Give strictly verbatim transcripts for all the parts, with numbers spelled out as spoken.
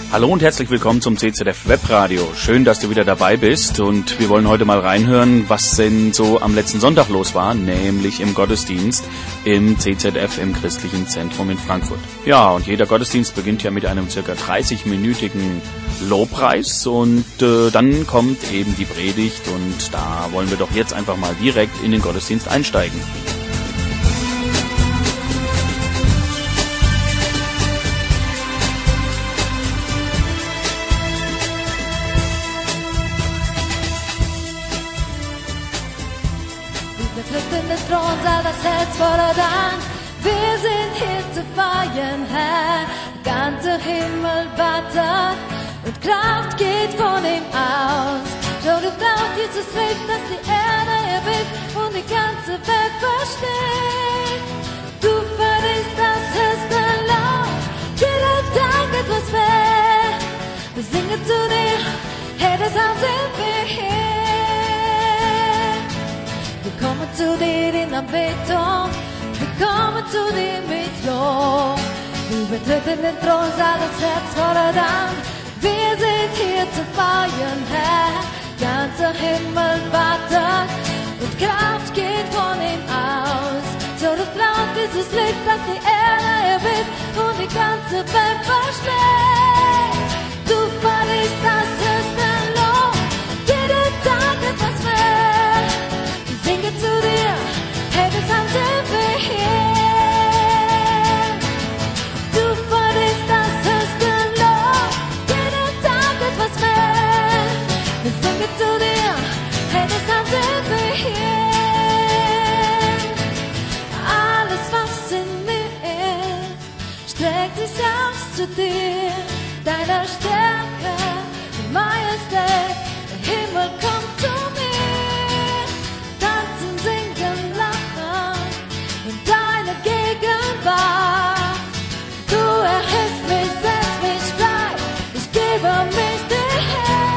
Hallo und herzlich willkommen zum C Z F Webradio. Schön, dass du wieder dabei bist und wir wollen heute mal reinhören, was denn so am letzten Sonntag los war, nämlich im Gottesdienst im C Z F, im Christlichen Zentrum in Frankfurt. Ja, und jeder Gottesdienst beginnt ja mit einem circa dreißig-minütigen Lobpreis und äh, dann kommt eben die Predigt und da wollen wir doch jetzt einfach mal direkt in den Gottesdienst einsteigen. Das Herz voller Dank, wir sind hier zu feiern, Herr. Der ganze Himmel wartet und Kraft geht von ihm aus. Schau du laut, Jesus lebt, dass die Erde erbebt und die ganze Welt versteht. Du verdienst das höchste Lob, jeder Tag etwas mehr. Wir singen zu dir, Herr, deshalb sind wir hier. Wir kommen zu dir in Anbetung, wir kommen zu dir mit Lob. Wir betreten den Thronsaal, das Herz voller Dank. Wir sind hier zu feiern, Herr. Ganzer Himmel wartet und Kraft geht von ihm aus. So das laut dieses Licht, das die Erde erbebt und die ganze Welt verschlägt. Du verdienst das höchste Lob, jeden Tag etwas mehr. Singe zu dir, hey, deshalb sind wir hier. Du verdienst das höchste Lob, jeden Tag etwas mehr. Wir singen zu dir, hey, deshalb sind wir hier. Alles, was in mir ist, streckt sich aus zu dir, deiner Stärke und Majestät. Der Himmel kommt zu mir. Deine Gegenwart, du erhältst mich, setzt mich frei, ich gebe mich dir her.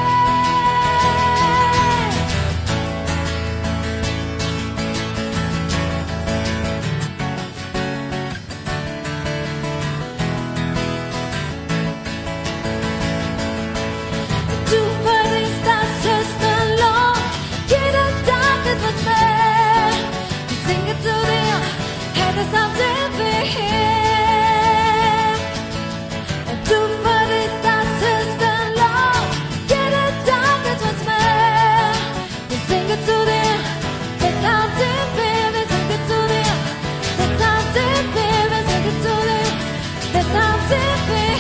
Du verdienst das höchste Lob, jeden Tag etwas mehr. Ich singe zu dir, deshalb sind wir hier. Du verdienst das höchste Lob, jeden Tag etwas mehr. Wir singen zu dir, deshalb sind wir, wir singen zu dir. Deshalb sind wir, wir singen zu dir. Deshalb sind wir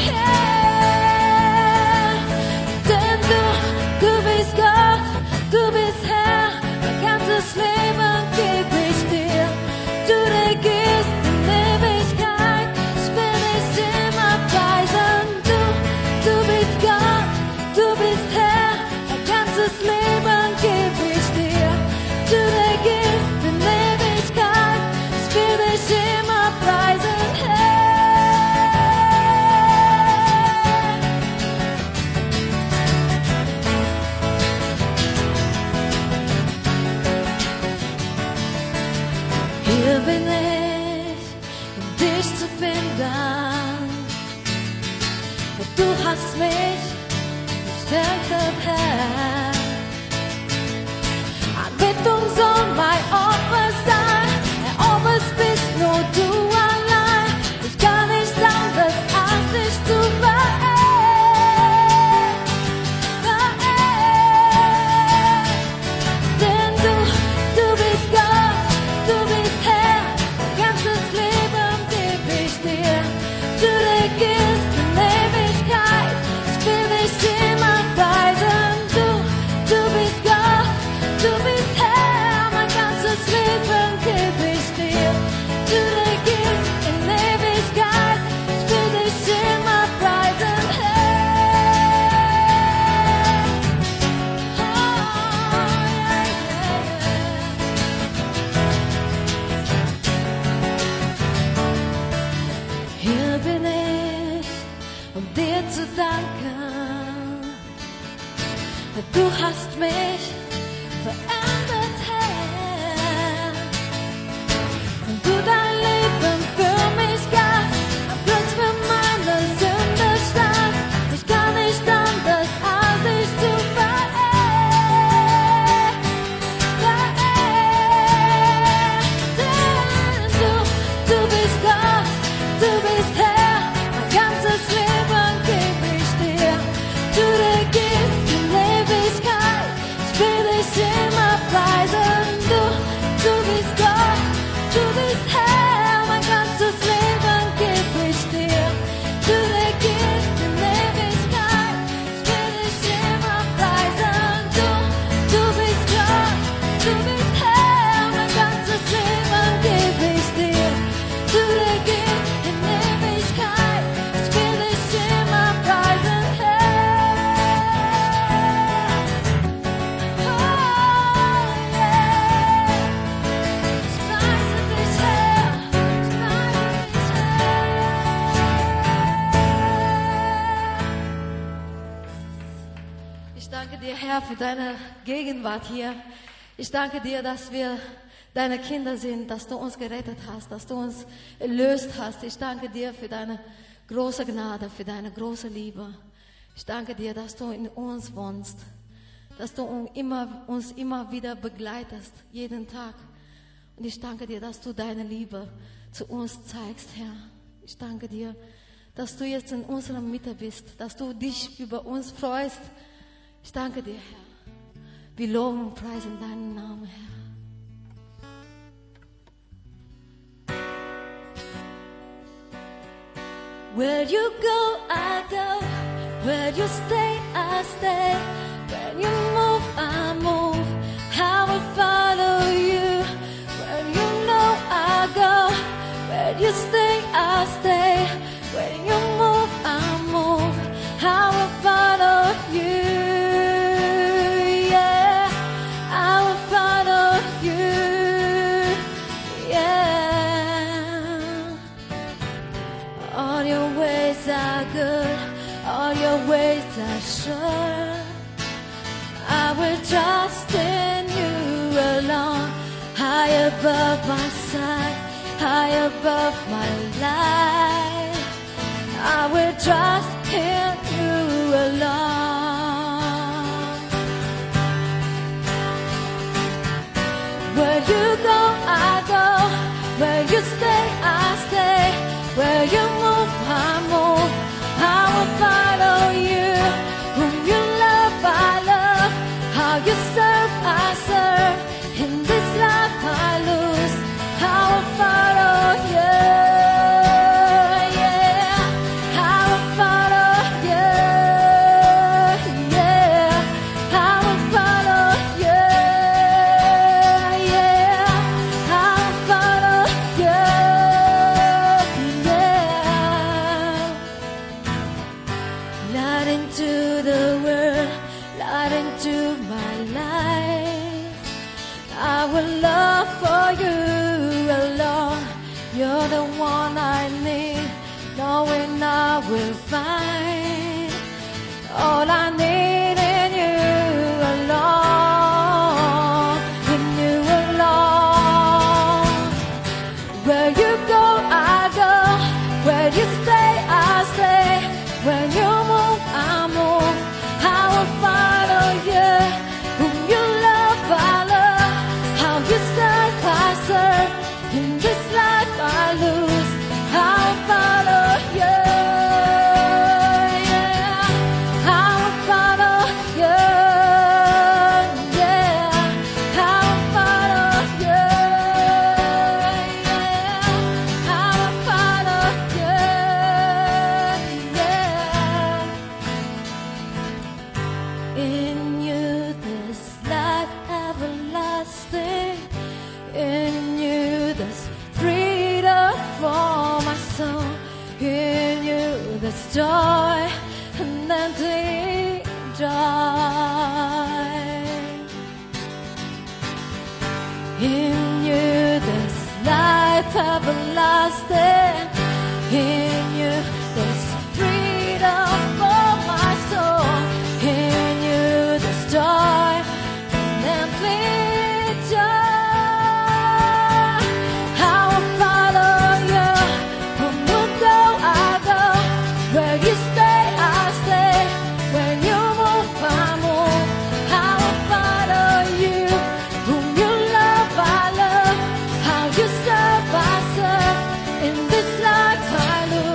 hier. Denn du, du bist Gott, du bist Herr, mein ganzes Leben gebe ich dir. Du regierst in Ewigkeit, ich will dich immer preisen. Du, du bist Gott, du bist Herr, mein ganzes Leben gebe ich dir. Du regierst in Ewigkeit, ich will dich immer preisen, Herr. Hier bin ich, um dich zu finden. Du hast mich gestärkt, Herr. Anbetung soll mein Opfer sein. Herr, ob es bist nur du allein. Ich kann nicht anders, als dich zu verehren. Verehren. Denn du, du bist Gott, du bist Herr, mein ganzes Leben geb ich dir. Du regierst in Ewigkeit, ich will dich immer preisen. Du, du bist Gott, du bist Herr, mein ganzes Leben geb ich dir. Du regierst in Ewigkeit, ich will dich immer preisen, Herr. Oh, yeah, yeah. Hier bin ich, um dir zu danken. Du hast mich verändert, Herr. Und du dein Leben für mich gabst, am Kreuz für meine Sünde starb. Ich kann dich immer preisen. Du, du bist Gott, du bist Herr, mein ganzes Leben gebe ich dir. Du regierst in Ewigkeit, ich will dich immer preisen. Du, du bist Gott, du bist Herr, mein ganzes Leben gebe ich dir. Du regierst in Ewigkeit, ich will dich immer preisen, Herr. Oh, yeah. Ich preise dich, Herr, ich preise dich, Herr. Ich danke dir, Herr, für deine Gegenwart hier. Ich danke dir, dass wir deine Kinder sind, dass du uns gerettet hast, dass du uns erlöst hast. Ich danke dir für deine große Gnade, für deine große Liebe. Ich danke dir, dass du in uns wohnst, dass du uns immer, uns immer wieder begleitest, jeden Tag. Und ich danke dir, dass du deine Liebe zu uns zeigst, Herr. Ich danke dir, dass du jetzt in unserer Mitte bist, dass du dich über uns freust. Ich danke dir, Herr. Wir loben und preisen deinen Namen, Herr. Where you go, I go. Where you stay, I stay. When you move, I move. I will follow you. When you know, I go. Where you stay, I stay. When you move, I move. I will follow you. Yeah, I will follow you. Yeah. All your ways are good, all your ways are sure. I will trust in you alone, high above my sight, high above my life. I will trust in you alone. Where you go, I go. Where you stay, I stay. Where you move, I move. I will follow you. Whom you love, I love. How you serve, I serve. In this life I lose. I will follow you. Yeah, I will follow you. Yeah, I will follow you. Yeah, I will follow you. Yeah. Light into the world, light into my life. I will love for you alone. You're the one I need, knowing I will find all I need in you alone, in you alone. Where you go, I go. Where you stay, I stay. When you move, I move. I will follow you. Whom you love, I love. How you serve, I serve. In this life I lose. I'll follow you. Yeah, I'll follow you. Yeah, I'll follow you. Yeah, I'll follow you. Yeah. In you this life everlasting. In you this freedom for my soul. In you this joy and empty joy. In you this life everlasting. In you this freedom for my soul. In you this joy and empty joy. I will follow you. Whom you go, I go. Where you stay, I stay. When you move, I move. I will follow you. Whom you love, I love. How you serve, I serve. In this life I lose.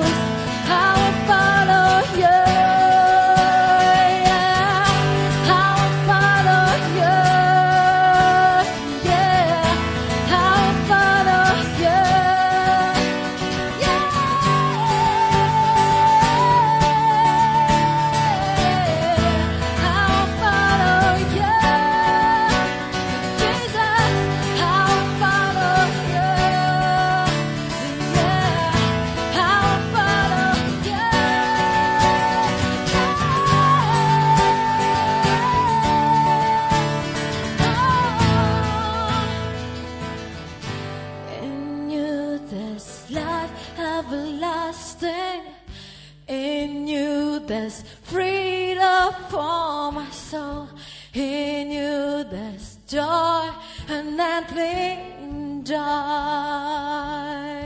joy, unending joy.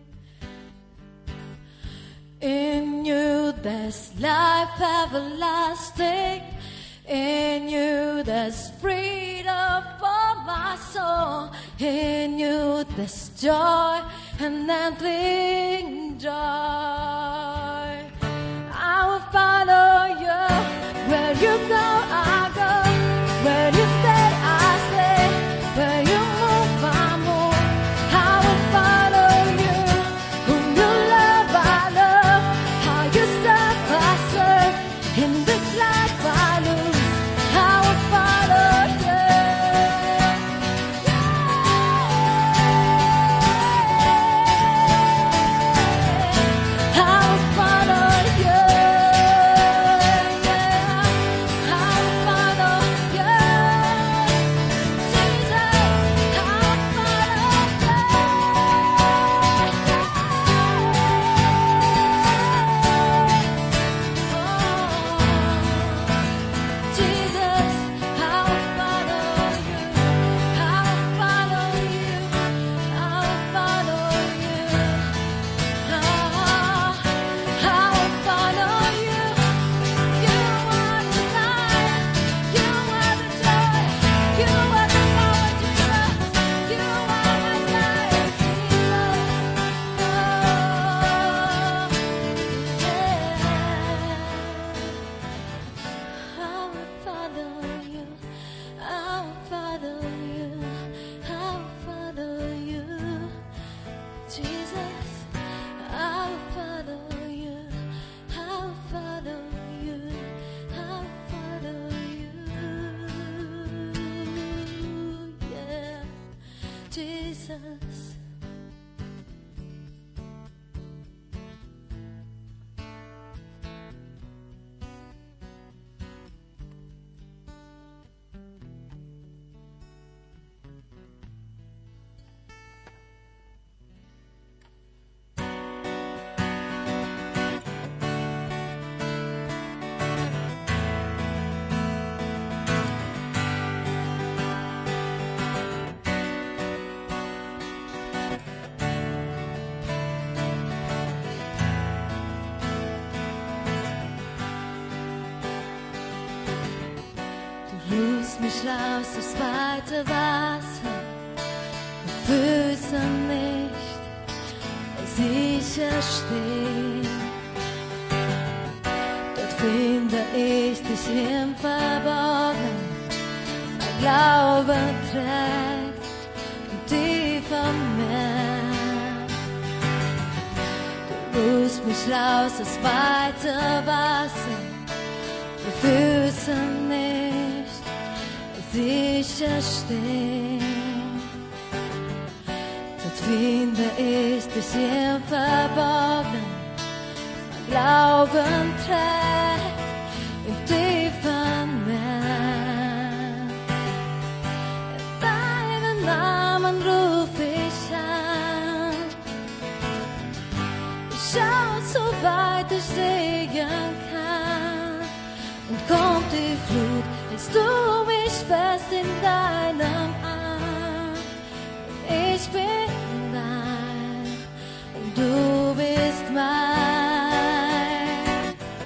In you there's life everlasting. In you there's freedom for my soul. In you there's joy, unending joy. I will follow you. Where you go, I go. Where you stay, I stay. Where you move, I move. I will follow you. Whom you love, I love. How you serve, I serve. In this life I lose. I will follow you. I will follow you. I will follow you. Jesus, I will follow you. Jesus, I will follow you. I will follow you. I will follow you. I will follow you. You are the light. You are the joy. You are the power, Jesus. You are my life, Jesus. Oh, yeah. I will follow you. I will follow you. I will follow you. Jesus, I will follow you. I will follow you. I will follow you. Yeah, Jesus. Du rufst mich raus aufs weite Wasser, mit Füßen nicht sicher stehen. Dort finde ich dich im Verborgenen, mein Glaube trägt in tiefer Meer. Du rufst mich raus aufs weite Wasser, mit Füßen nicht sicher stehen. Dort finde ich dich im Verborgenen, mein Glauben trägt im tiefen Meer. Deinen Namen ruf ich an, ich schau so weit ich sehen kann, und kommt die Flut, hältst du mich fest in deinem Arm. Ich bin dein und du bist mein.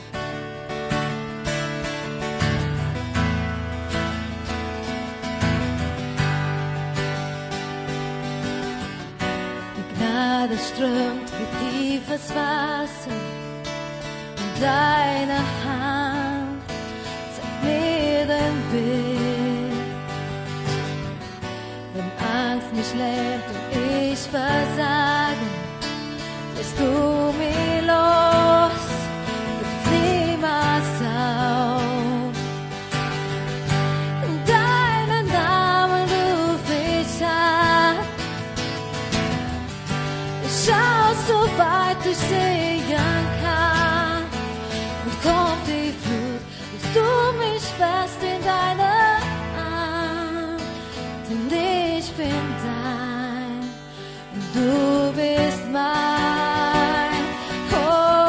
Die Gnade strömt wie tiefes Wasser, und deine Hand zeigt mir den Weg. Wenn Angst mich lähmt und ich versage, lässt du mich los, gibst niemals auf. Deinen Namen ruf ich an, ich schau so weit ich sehen kann, und kommt die Flut, hältst du mich fest in deine Arm, denn ich bin dein und du bist mein. Oh,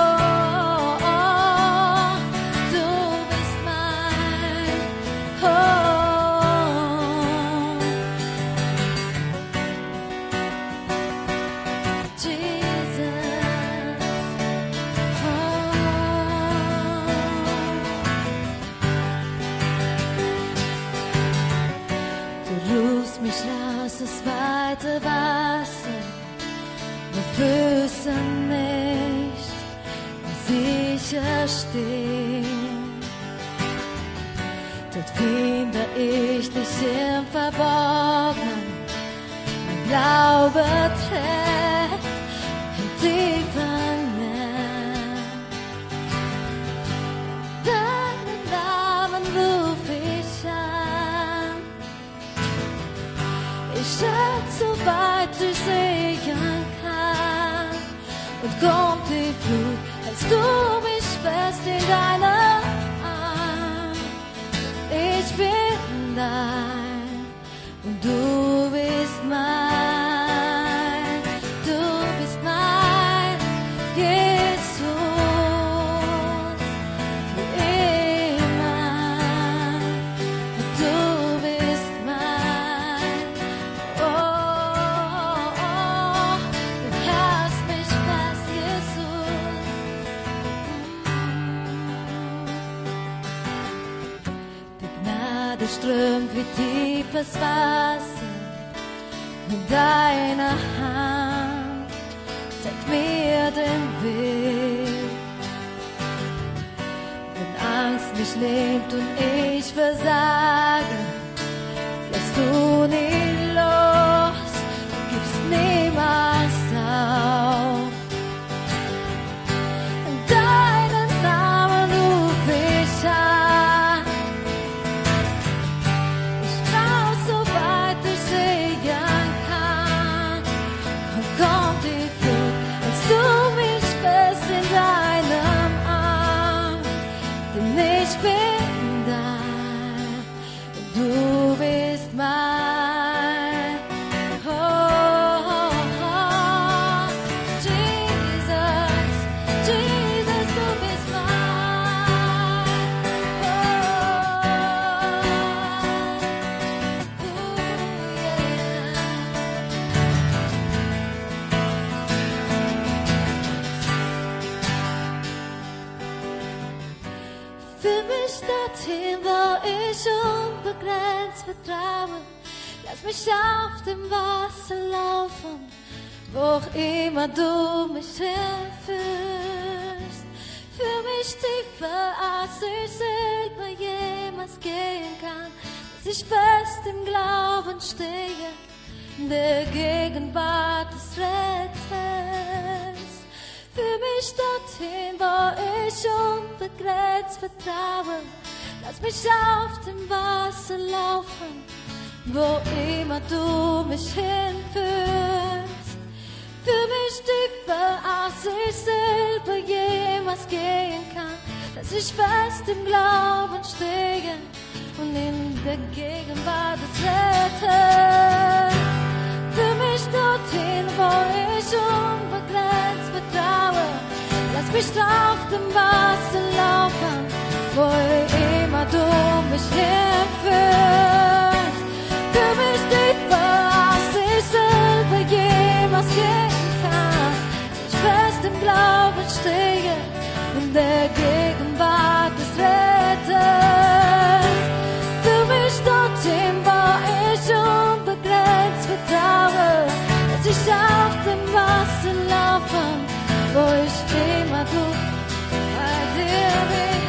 mich raus ins weite Wasser, wo Füße nicht sicher stehen. Dort finde ich dich im Verborgenen, mein Glaube trägt in tiefen Meer. Deinen Namen ruf ich an, ich schätze, so weit ich sehen kann, und kommt die Flut, hältst du mich fest in deiner Arm. Ich bin dein und du bist mein, du bist mein Jesus, für immer. Und du bist mein, oh, oh, oh, du hast mich fest, Jesus. Die Gnade strömt wie tiefes Wasser, mit deiner Hand zeigt mir den Weg. Wenn Angst mich nimmt und ich versage, lässt du nie los, gibst niemals auf. Deinen Namen ruf ich an, ich raus, so weit ich sehen kann, und kommt die Flut, hältst du mich fest in deinem Arm, denn ich bin dein und du bist mein. Oh, oh, oh. Jesus, Jesus, du bist mein. Oh, oh, yeah. Führ mich dorthin, wo ich unbegrenzt vertraue. Lass mich auf dem Wasser laufen, wo auch immer du mich hinführst. Führ mich tiefer, als ich selber jemals gehen kann, dass ich fest im Glauben stehe, in der Gegenwart des Retters. Führ mich dorthin, wo ich unbegrenzt vertraue. Lass mich auf dem Wasser laufen, wo immer du mich hinführst. Führ mich tiefer, als ich selber jemals gehen kann, dass ich fest im Glauben stehe und in der Gegenwart des Retters. Führ mich dorthin, wo ich unbegrenzt vertraue. Lass mich auf dem Wasser laufen, wo immer du mich hinführst. Führ mich tiefer, als ich selber jemals gehen kann, dass ich fest im Glauben stehe, in der Gegenwart des Retters. Führ mich dorthin, wo ich unbegrenzt vertraue, dass ich auf dem Wasser laufe, wo ich immer du bei dir bin.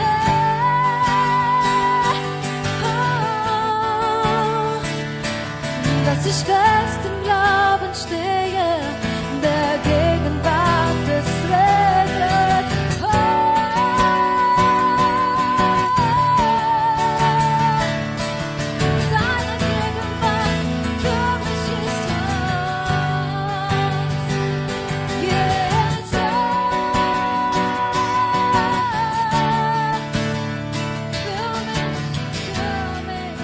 Oh, dass ich fest im Glauben stehe, in der Gegenwart des Retters. Oh, deine Gegenwart für mich ist was. Jesus. Für mich, für mich.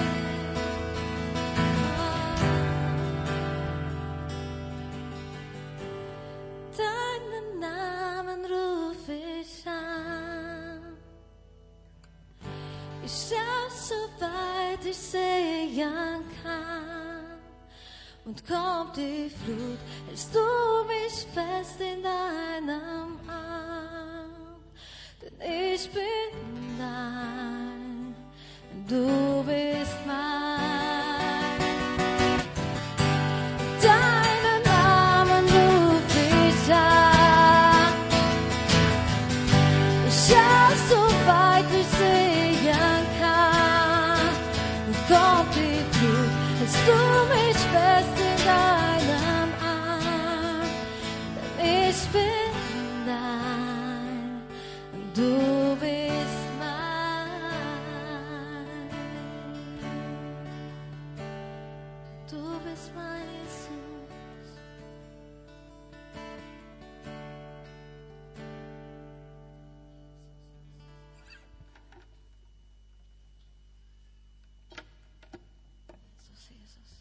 Deinen Namen ruf ich an. Ich schau, so weit ich sehen kann, und kommt die Flut, hältst du mich fest in deinem Arm, denn ich bin dein, du bist mein. nimmst du mich fest in deinem Arm, denn ich bin dein und du bist mein. Du bist mein Jesus. Jesus.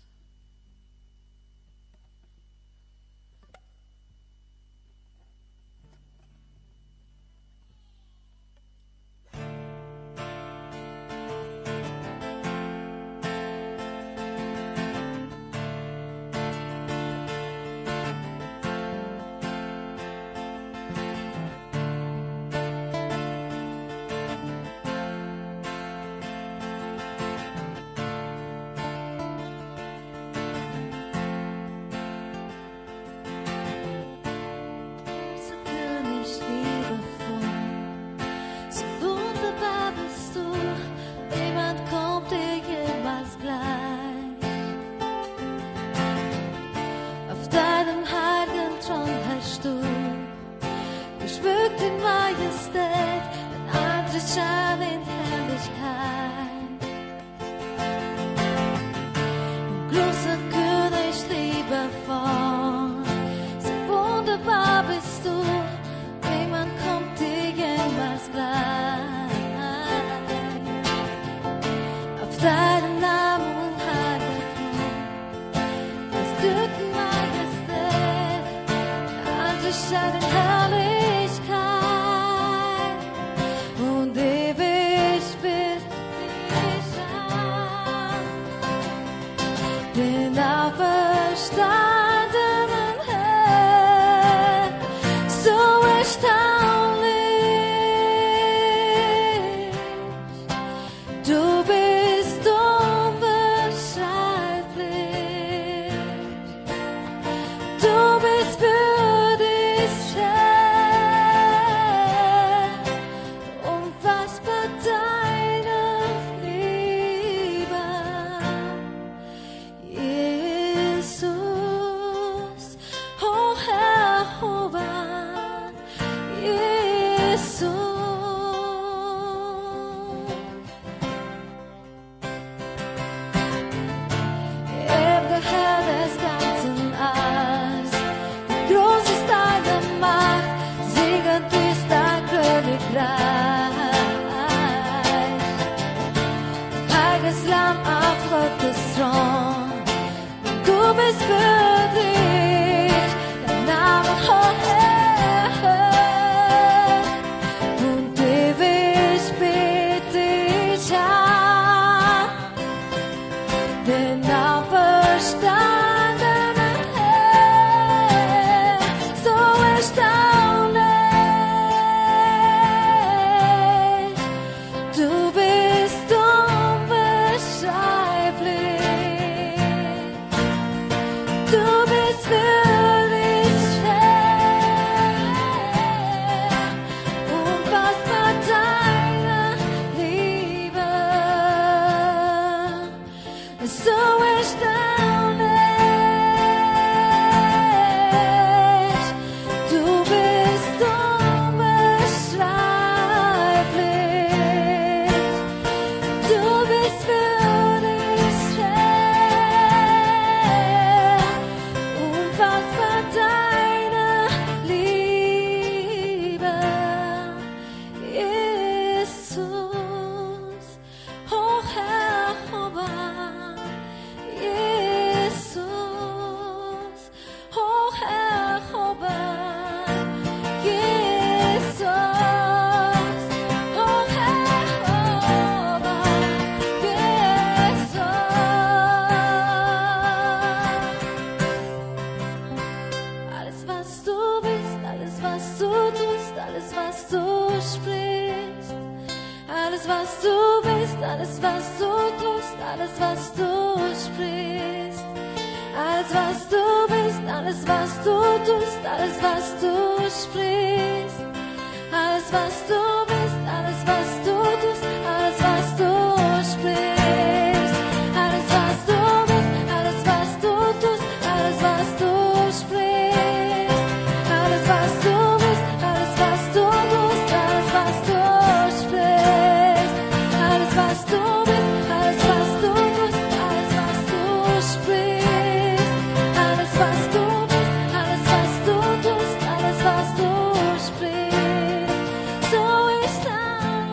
sprichst, alles was du bist, alles was du tust, alles was du sprichst, so ist dein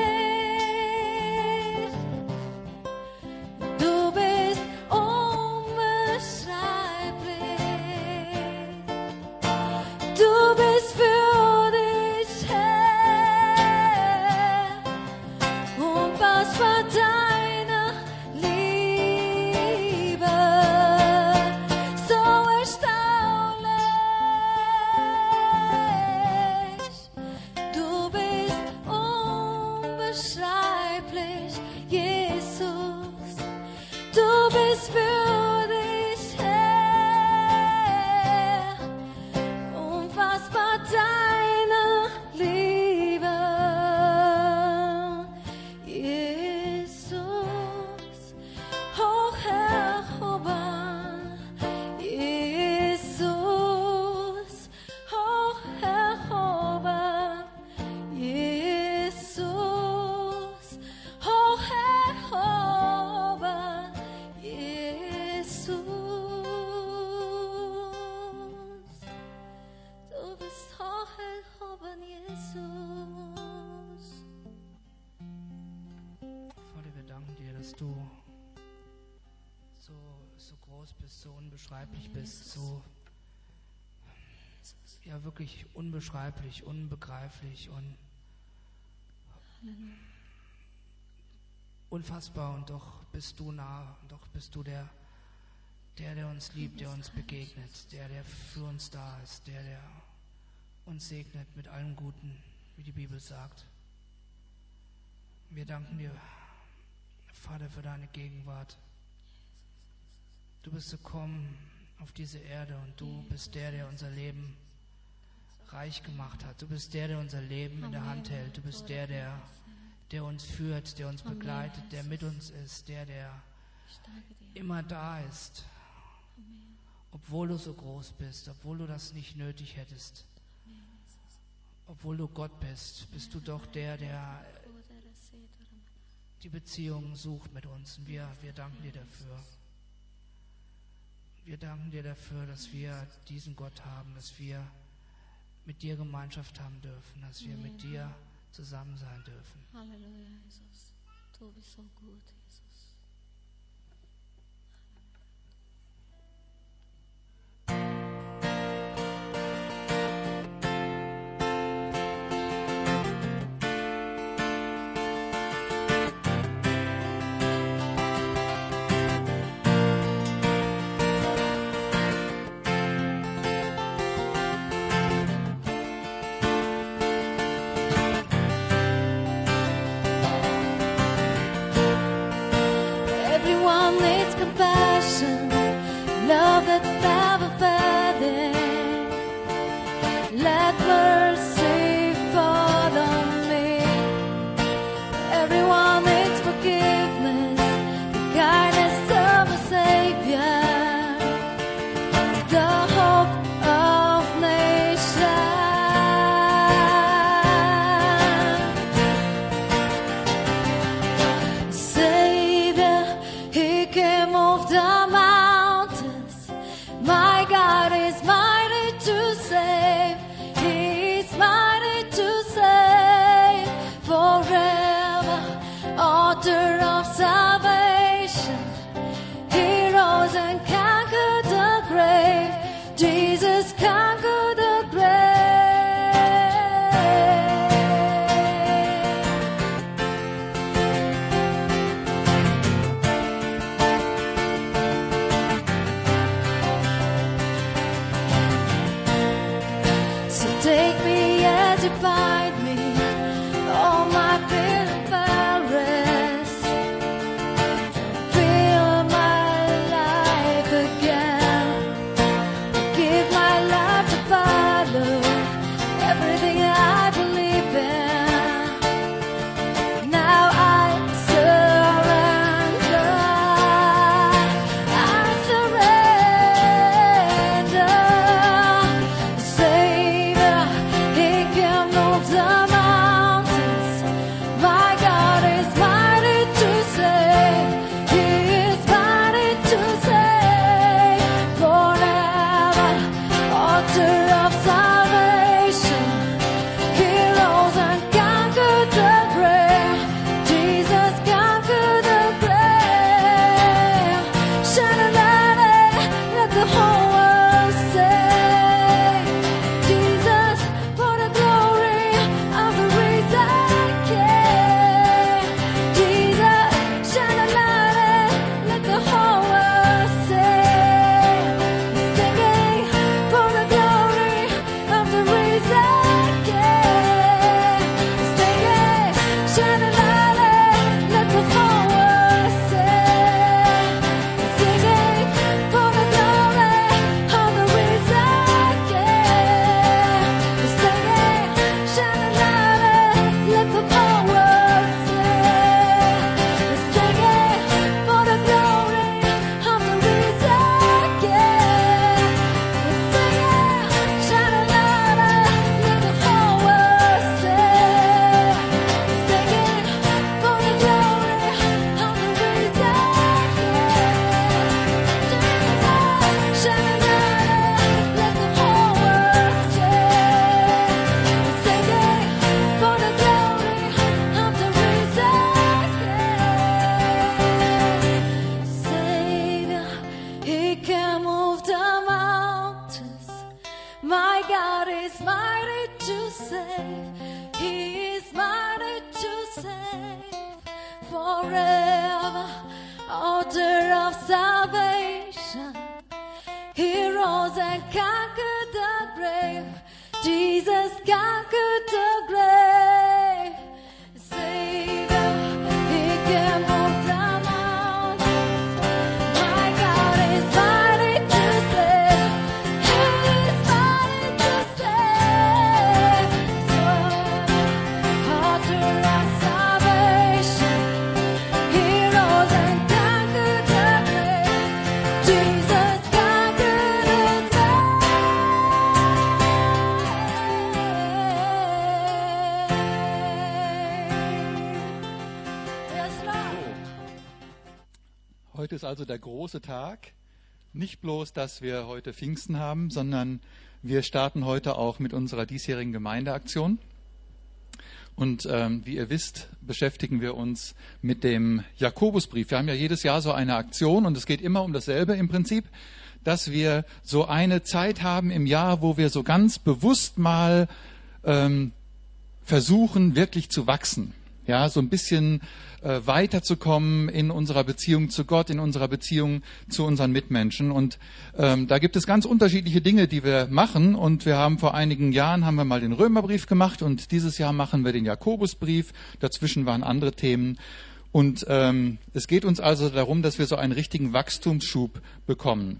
Licht. Du bist unbeschreiblich, du bist für dich Herr, unfassbar deine Liebe, so erstaunlich. Du bist unbeschreiblich, Jesus, du bist für dich Herr, unfassbar deine Liebe, Jesus, hoch erhoben, Jesus, hoch erhoben, Jesus, hoch erhoben, Jesus. Du bist hoch erhoben, Jesus. Vater, wir danken dir, dass du so, so groß bist, so unbeschreiblich bist, so ja wirklich unbeschreiblich, unbegreiflich und unfassbar, und doch bist du nah, und doch bist du der, der, der uns liebt, der uns begegnet, der, der für uns da ist, der, der uns segnet mit allem Guten, wie die Bibel sagt. Wir danken dir, Vater, für deine Gegenwart. Du bist gekommen auf diese Erde und du bist der, der unser Leben reich gemacht hat. Du bist der, der unser Leben in der Hand hält. Du bist der, der, der uns führt, der uns begleitet, der mit uns ist, der, der immer da ist. Obwohl du so groß bist, obwohl du das nicht nötig hättest, obwohl du Gott bist, bist du doch der, der die Beziehung sucht mit uns. Und wir, wir danken dir dafür. Wir danken dir dafür, dass wir diesen Gott haben, dass wir mit dir Gemeinschaft haben dürfen, dass wir mit dir zusammen sein dürfen. Halleluja, Jesus. Du bist so gut, Jesus. Everyone needs compassion, love that's never fading. Let mercy fall on me. Everyone needs forgiveness, the kindness of a Savior, the hope of nations. Savior, He can move the mountains. My God is mighty to save. He is mighty to save forever. Author of salvation, He rose and conquered the grave. Jesus conquered the grave. So take me as you find me, all my pain and barrenness. Fill my life again. Give my life to follow everything I believe in. Now I surrender. I surrender. Savior, He can move the save. He is mighty to save forever. Author of salvation. He rose and conquered the grave. Jesus conquered the grave. Savior, He can move the mountains. My God is mighty to save. He is mighty to save. So, author of salvation, He rose and conquered the grave. Jesus conquered the grave. Yes, Lord. Heute ist also der große Tag. Nicht bloß, dass wir heute Pfingsten haben, sondern wir starten heute auch mit unserer diesjährigen Gemeindeaktion. Und ähm, wie ihr wisst, beschäftigen wir uns mit dem Jakobusbrief. Wir haben ja jedes Jahr so eine Aktion und es geht immer um dasselbe im Prinzip, dass wir so eine Zeit haben im Jahr, wo wir so ganz bewusst mal ähm, versuchen, wirklich zu wachsen. Ja, so ein bisschen äh, weiterzukommen in unserer Beziehung zu Gott, in unserer Beziehung zu unseren Mitmenschen. Und ähm, da gibt es ganz unterschiedliche Dinge, die wir machen. Und wir haben vor einigen Jahren haben wir mal den Römerbrief gemacht und dieses Jahr machen wir den Jakobusbrief. Dazwischen waren andere Themen. Und ähm, es geht uns also darum, dass wir so einen richtigen Wachstumsschub bekommen.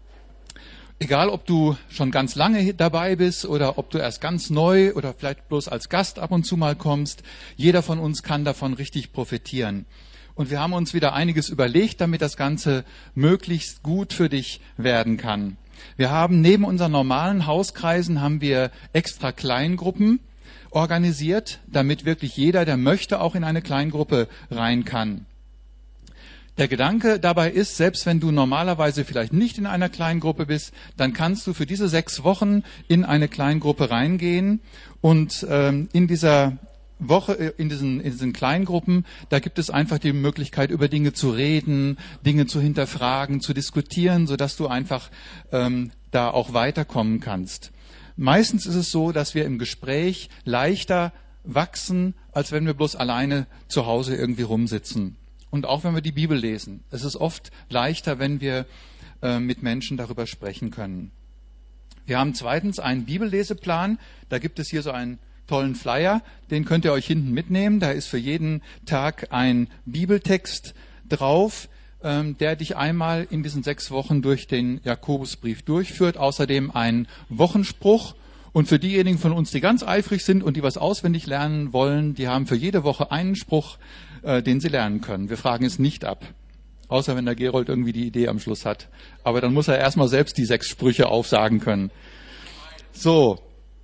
Egal, ob du schon ganz lange dabei bist oder ob du erst ganz neu oder vielleicht bloß als Gast ab und zu mal kommst, jeder von uns kann davon richtig profitieren. Und wir haben uns wieder einiges überlegt, damit das Ganze möglichst gut für dich werden kann. Wir haben neben unseren normalen Hauskreisen haben wir extra Kleingruppen organisiert, damit wirklich jeder, der möchte, auch in eine Kleingruppe rein kann. Der Gedanke dabei ist, selbst wenn du normalerweise vielleicht nicht in einer Kleingruppe bist, dann kannst du für diese sechs Wochen in eine Kleingruppe reingehen und ähm, in dieser Woche, in diesen, in diesen Kleingruppen, da gibt es einfach die Möglichkeit, über Dinge zu reden, Dinge zu hinterfragen, zu diskutieren, sodass du einfach ähm, da auch weiterkommen kannst. Meistens ist es so, dass wir im Gespräch leichter wachsen, als wenn wir bloß alleine zu Hause irgendwie rumsitzen. Und auch wenn wir die Bibel lesen. Es ist oft leichter, wenn wir äh, mit Menschen darüber sprechen können. Wir haben zweitens einen Bibelleseplan. Da gibt es hier so einen tollen Flyer. Den könnt ihr euch hinten mitnehmen. Da ist für jeden Tag ein Bibeltext drauf, ähm, der dich einmal in diesen sechs Wochen durch den Jakobusbrief durchführt. Außerdem ein Wochenspruch. Und für diejenigen von uns, die ganz eifrig sind und die was auswendig lernen wollen, die haben für jede Woche einen Spruch, äh, den sie lernen können. Wir fragen es nicht ab. Außer wenn der Gerold irgendwie die Idee am Schluss hat. Aber dann muss er erstmal selbst die sechs Sprüche aufsagen können. So.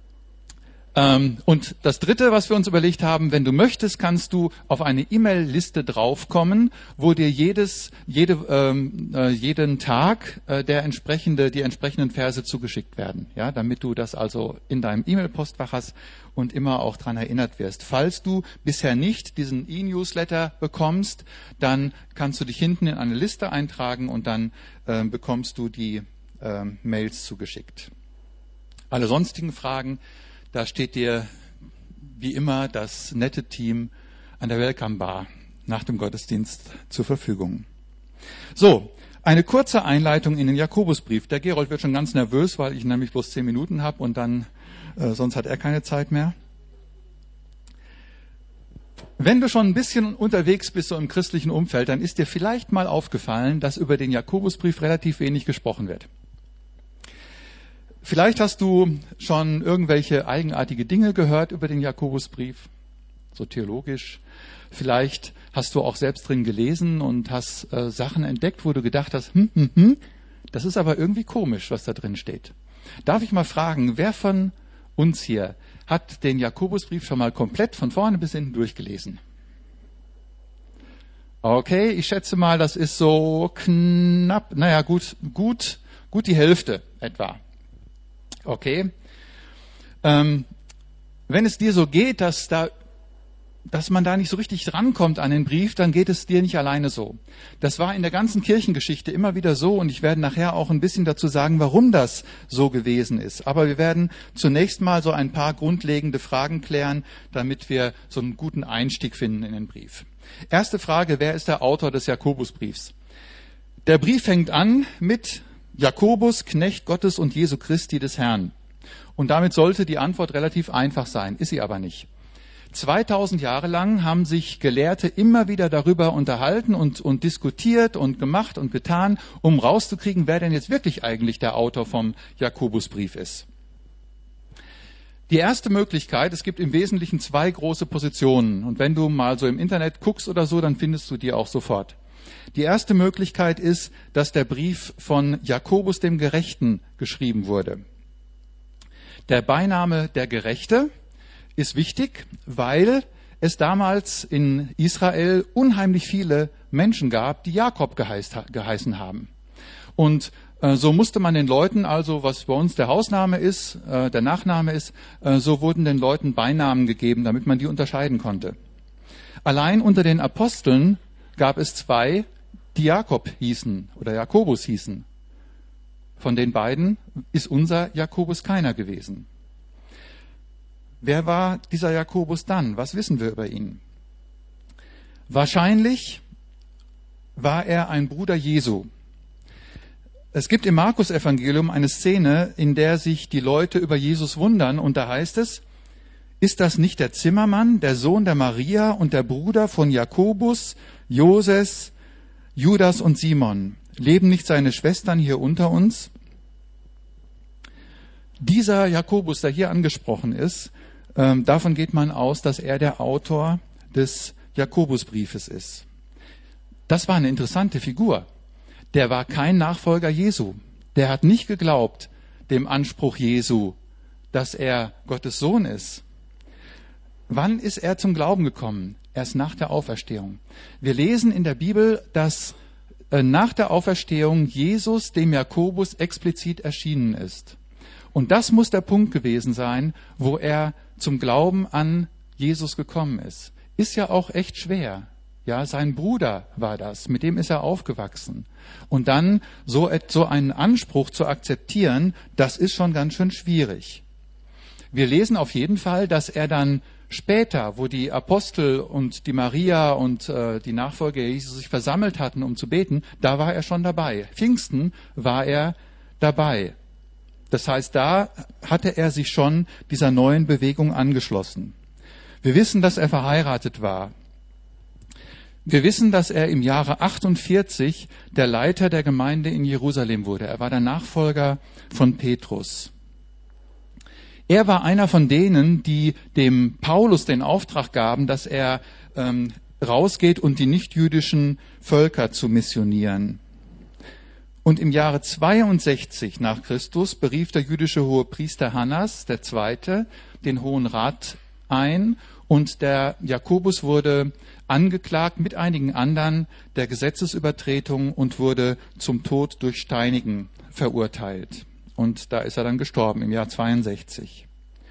Ähm, und das Dritte, was wir uns überlegt haben, wenn du möchtest, kannst du auf eine E-Mail-Liste draufkommen, wo dir jedes, jede, ähm, äh, jeden Tag äh, der entsprechende, die entsprechenden Verse zugeschickt werden, ja, damit du das also in deinem E-Mail-Postfach hast und immer auch dran erinnert wirst. Falls du bisher nicht diesen E-Newsletter bekommst, dann kannst du dich hinten in eine Liste eintragen und dann äh, bekommst du die äh, Mails zugeschickt. Alle sonstigen Fragen, da steht dir wie immer das nette Team an der Welcome Bar nach dem Gottesdienst zur Verfügung. So, eine kurze Einleitung in den Jakobusbrief. Der Gerold wird schon ganz nervös, weil ich nämlich bloß zehn Minuten habe und dann, äh, sonst hat er keine Zeit mehr. Wenn du schon ein bisschen unterwegs bist so im christlichen Umfeld, dann ist dir vielleicht mal aufgefallen, dass über den Jakobusbrief relativ wenig gesprochen wird. Vielleicht hast du schon irgendwelche eigenartige Dinge gehört über den Jakobusbrief, so theologisch. Vielleicht hast du auch selbst drin gelesen und hast äh, Sachen entdeckt, wo du gedacht hast, hm, hm, hm, das ist aber irgendwie komisch, was da drin steht. Darf ich mal fragen, wer von uns hier hat den Jakobusbrief schon mal komplett von vorne bis hinten durchgelesen? Okay, ich schätze mal, das ist so knapp, naja, gut, gut, gut die Hälfte etwa. Okay. Ähm, wenn es dir so geht, dass da dass man da nicht so richtig rankommt an den Brief, dann geht es dir nicht alleine so. Das war in der ganzen Kirchengeschichte immer wieder so und ich werde nachher auch ein bisschen dazu sagen, warum das so gewesen ist. Aber wir werden zunächst mal so ein paar grundlegende Fragen klären, damit wir so einen guten Einstieg finden in den Brief. Erste Frage, wer ist der Autor des Jakobusbriefs? Der Brief fängt an mit Jakobus, Knecht Gottes und Jesu Christi des Herrn. Und damit sollte die Antwort relativ einfach sein, ist sie aber nicht. zweitausend Jahre lang haben sich Gelehrte immer wieder darüber unterhalten und, und diskutiert und gemacht und getan, um rauszukriegen, wer denn jetzt wirklich eigentlich der Autor vom Jakobusbrief ist. Die erste Möglichkeit, es gibt im Wesentlichen zwei große Positionen. Und wenn du mal so im Internet guckst oder so, dann findest du die auch sofort. Die erste Möglichkeit ist, dass der Brief von Jakobus dem Gerechten geschrieben wurde. Der Beiname der Gerechte ist wichtig, weil es damals in Israel unheimlich viele Menschen gab, die Jakob geheißt, geheißen haben. Und äh, so musste man den Leuten, also was bei uns der Hausname ist, äh, der Nachname ist, äh, so wurden den Leuten Beinamen gegeben, damit man die unterscheiden konnte. Allein unter den Aposteln gab es zwei, die Jakob hießen oder Jakobus hießen. Von den beiden ist unser Jakobus keiner gewesen. Wer war dieser Jakobus dann? Was wissen wir über ihn? Wahrscheinlich war er ein Bruder Jesu. Es gibt im Markus-Evangelium eine Szene, in der sich die Leute über Jesus wundern, und da heißt es, ist das nicht der Zimmermann, der Sohn der Maria und der Bruder von Jakobus, Joses, Judas und Simon? Leben nicht seine Schwestern hier unter uns? Dieser Jakobus, der hier angesprochen ist, ähm, davon geht man aus, dass er der Autor des Jakobusbriefes ist. Das war eine interessante Figur. Der war kein Nachfolger Jesu. Der hat nicht geglaubt dem Anspruch Jesu, dass er Gottes Sohn ist. Wann ist er zum Glauben gekommen? Erst nach der Auferstehung. Wir lesen in der Bibel, dass äh, nach der Auferstehung Jesus dem Jakobus explizit erschienen ist. Und das muss der Punkt gewesen sein, wo er zum Glauben an Jesus gekommen ist. Ist ja auch echt schwer. Ja, sein Bruder war das, mit dem ist er aufgewachsen. Und dann so, so einen Anspruch zu akzeptieren, das ist schon ganz schön schwierig. Wir lesen auf jeden Fall, dass er dann später, wo die Apostel und die Maria und äh, die Nachfolger Jesus sich versammelt hatten, um zu beten, da war er schon dabei. Pfingsten war er dabei. Das heißt, da hatte er sich schon dieser neuen Bewegung angeschlossen. Wir wissen, dass er verheiratet war. Wir wissen, dass er im Jahre achtundvierzig der Leiter der Gemeinde in Jerusalem wurde. Er war der Nachfolger von Petrus. Er war einer von denen, die dem Paulus den Auftrag gaben, dass er ähm, rausgeht und die nichtjüdischen Völker zu missionieren. Und im Jahre zweiundsechzig nach Christus berief der jüdische Hohepriester Hannas der Zweite den Hohen Rat ein und der Jakobus wurde angeklagt mit einigen anderen der Gesetzesübertretung und wurde zum Tod durch Steinigen verurteilt. Und da ist er dann gestorben im Jahr zweiundsechzig.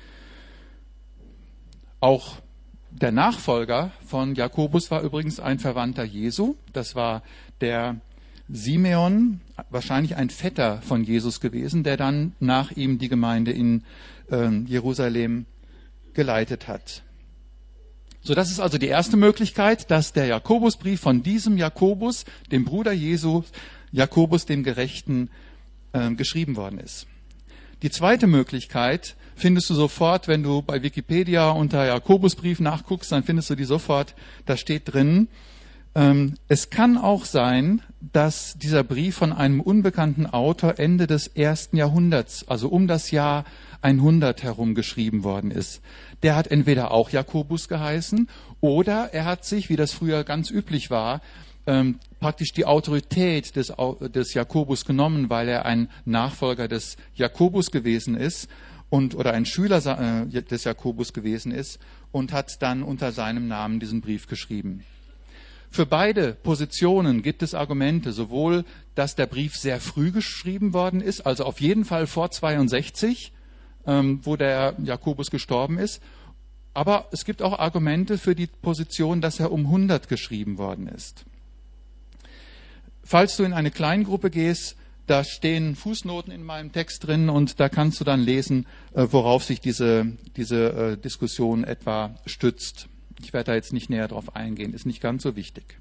Auch der Nachfolger von Jakobus war übrigens ein Verwandter Jesu. Das war der Simeon, wahrscheinlich ein Vetter von Jesus gewesen, der dann nach ihm die Gemeinde in äh, Jerusalem geleitet hat. So, das ist also die erste Möglichkeit, dass der Jakobusbrief von diesem Jakobus, dem Bruder Jesu, Jakobus dem Gerechten, äh, geschrieben worden ist. Die zweite Möglichkeit findest du sofort, wenn du bei Wikipedia unter Jakobusbrief nachguckst, dann findest du die sofort, da steht drin, ähm, es kann auch sein, dass dieser Brief von einem unbekannten Autor Ende des ersten Jahrhunderts, also um das Jahr hundert herum geschrieben worden ist. Der hat entweder auch Jakobus geheißen oder er hat sich, wie das früher ganz üblich war, ähm, praktisch die Autorität des, des Jakobus genommen, weil er ein Nachfolger des Jakobus gewesen ist und oder ein Schüler äh, des Jakobus gewesen ist und hat dann unter seinem Namen diesen Brief geschrieben. Für beide Positionen gibt es Argumente, sowohl, dass der Brief sehr früh geschrieben worden ist, also auf jeden Fall vor zweiundsechzig, ähm, wo der Jakobus gestorben ist, Aber es gibt auch Argumente für die Position, dass er um hundert geschrieben worden ist. Falls du in eine Kleingruppe gehst, da stehen Fußnoten in meinem Text drin und da kannst du dann lesen, worauf sich diese, diese Diskussion etwa stützt. Ich werde da jetzt nicht näher drauf eingehen, ist nicht ganz so wichtig.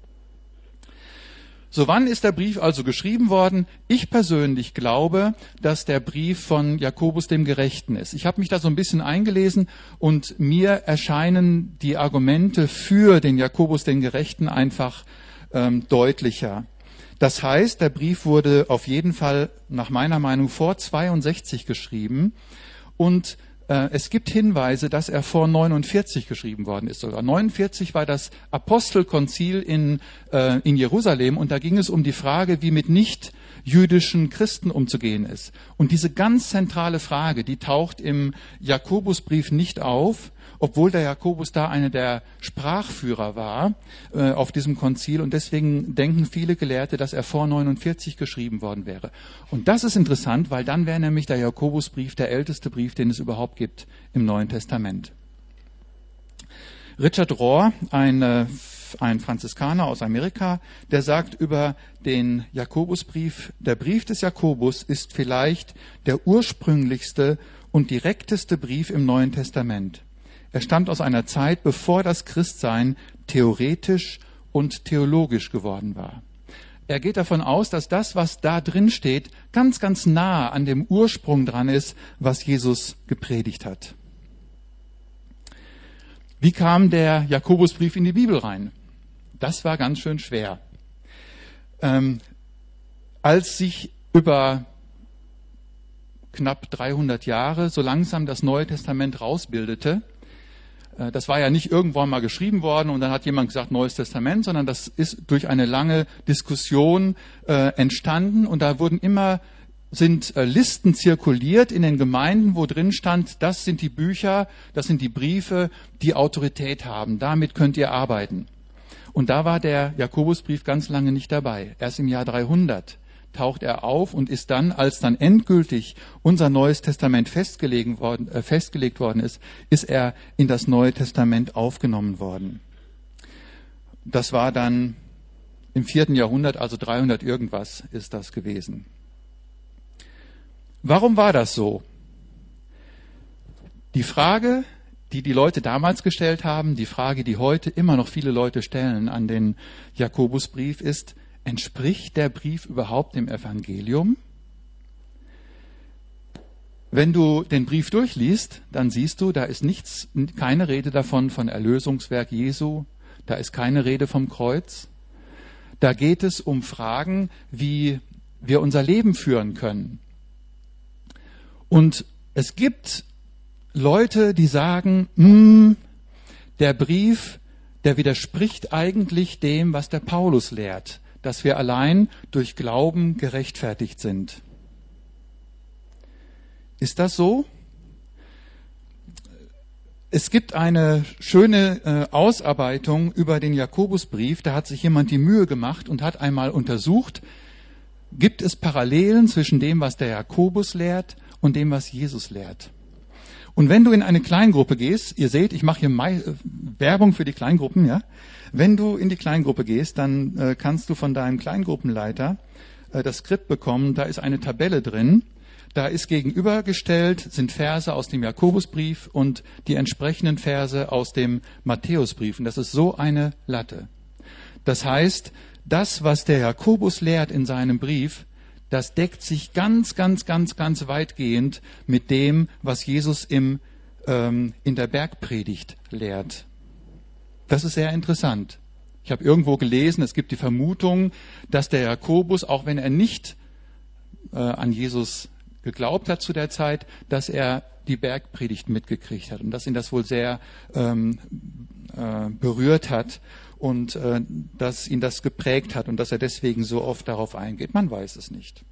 So, wann ist der Brief also geschrieben worden? Ich persönlich glaube, dass der Brief von Jakobus dem Gerechten ist. Ich habe mich da so ein bisschen eingelesen und mir erscheinen die Argumente für den Jakobus den Gerechten einfach ähm, deutlicher. Das heißt, der Brief wurde auf jeden Fall nach meiner Meinung vor zweiundsechzig geschrieben und äh, es gibt Hinweise, dass er vor neunundvierzig geschrieben worden ist. Sogar neunundvierzig war das Apostelkonzil in, äh, in Jerusalem und da ging es um die Frage, wie mit nicht jüdischen Christen umzugehen ist. Und diese ganz zentrale Frage, die taucht im Jakobusbrief nicht auf, obwohl der Jakobus da einer der Sprachführer war äh, auf diesem Konzil. Und deswegen denken viele Gelehrte, dass er vor neunundvierzig geschrieben worden wäre. Und das ist interessant, weil dann wäre nämlich der Jakobusbrief der älteste Brief, den es überhaupt gibt im Neuen Testament. Richard Rohr, ein, äh, ein Franziskaner aus Amerika, der sagt über den Jakobusbrief, der Brief des Jakobus ist vielleicht der ursprünglichste und direkteste Brief im Neuen Testament. Er stammt aus einer Zeit, bevor das Christsein theoretisch und theologisch geworden war. Er geht davon aus, dass das, was da drin steht, ganz, ganz nah an dem Ursprung dran ist, was Jesus gepredigt hat. Wie kam der Jakobusbrief in die Bibel rein? Das war ganz schön schwer. Ähm, als sich über knapp dreihundert Jahre so langsam das Neue Testament rausbildete, das war ja nicht irgendwann mal geschrieben worden und dann hat jemand gesagt Neues Testament, sondern das ist durch eine lange Diskussion äh, entstanden und da wurden immer sind äh, Listen zirkuliert in den Gemeinden, wo drin stand, das sind die Bücher, das sind die Briefe, die Autorität haben. Damit könnt ihr arbeiten. Und da war der Jakobusbrief ganz lange nicht dabei. Erst im Jahr dreihundert taucht er auf und ist dann, als dann endgültig unser Neues Testament festgelegt worden, äh, festgelegt worden ist, ist er in das Neue Testament aufgenommen worden. Das war dann im vierten Jahrhundert, also dreihundert irgendwas ist das gewesen. Warum war das so? Die Frage, die die Leute damals gestellt haben, die Frage, die heute immer noch viele Leute stellen an den Jakobusbrief ist, entspricht der Brief überhaupt dem Evangelium? Wenn du den Brief durchliest, dann siehst du, da ist nichts, keine Rede davon von Erlösungswerk Jesu, da ist keine Rede vom Kreuz. Da geht es um Fragen, wie wir unser Leben führen können. Und es gibt Leute, die sagen, hm, der Brief, der widerspricht eigentlich dem, was der Paulus lehrt, dass wir allein durch Glauben gerechtfertigt sind. Ist das so? Es gibt eine schöne äh, Ausarbeitung über den Jakobusbrief. Da hat sich jemand die Mühe gemacht und hat einmal untersucht, gibt es Parallelen zwischen dem, was der Jakobus lehrt und dem, was Jesus lehrt. Und wenn du in eine Kleingruppe gehst, ihr seht, ich mache hier Mai, äh, Werbung für die Kleingruppen, ja. Wenn du in die Kleingruppe gehst, dann äh, kannst du von deinem Kleingruppenleiter äh, das Skript bekommen. Da ist eine Tabelle drin. Da ist gegenübergestellt, sind Verse aus dem Jakobusbrief und die entsprechenden Verse aus dem Matthäusbrief. Und das ist so eine Latte. Das heißt, das, was der Jakobus lehrt in seinem Brief, das deckt sich ganz, ganz, ganz, ganz weitgehend mit dem, was Jesus im, ähm, in der Bergpredigt lehrt. Das ist sehr interessant. Ich habe irgendwo gelesen, es gibt die Vermutung, dass der Jakobus, auch wenn er nicht äh, an Jesus geglaubt hat zu der Zeit, dass er die Bergpredigt mitgekriegt hat und dass ihn das wohl sehr ähm, äh, berührt hat und äh, dass ihn das geprägt hat und dass er deswegen so oft darauf eingeht. Man weiß es nicht.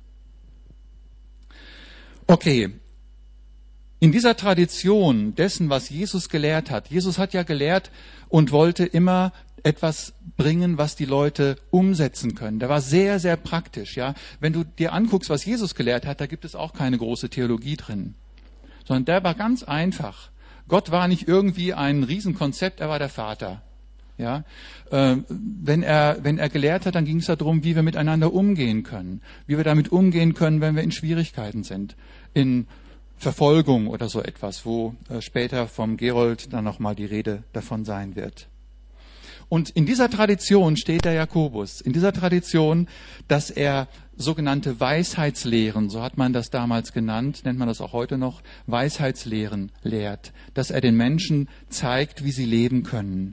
Okay, in dieser Tradition dessen, was Jesus gelehrt hat, Jesus hat ja gelehrt und wollte immer etwas bringen, was die Leute umsetzen können. Der war sehr, sehr praktisch. Ja, wenn du dir anguckst, was Jesus gelehrt hat, da gibt es auch keine große Theologie drin, sondern der war ganz einfach. Gott war nicht irgendwie ein Riesenkonzept, er war der Vater. Ja, äh, wenn er, wenn er gelehrt hat, dann ging es darum, wie wir miteinander umgehen können, wie wir damit umgehen können, wenn wir in Schwierigkeiten sind, in Verfolgung oder so etwas, wo äh, später vom Gerold dann nochmal die Rede davon sein wird. Und in dieser Tradition steht der Jakobus, in dieser Tradition, dass er sogenannte Weisheitslehren, so hat man das damals genannt, nennt man das auch heute noch, Weisheitslehren lehrt, dass er den Menschen zeigt, wie sie leben können.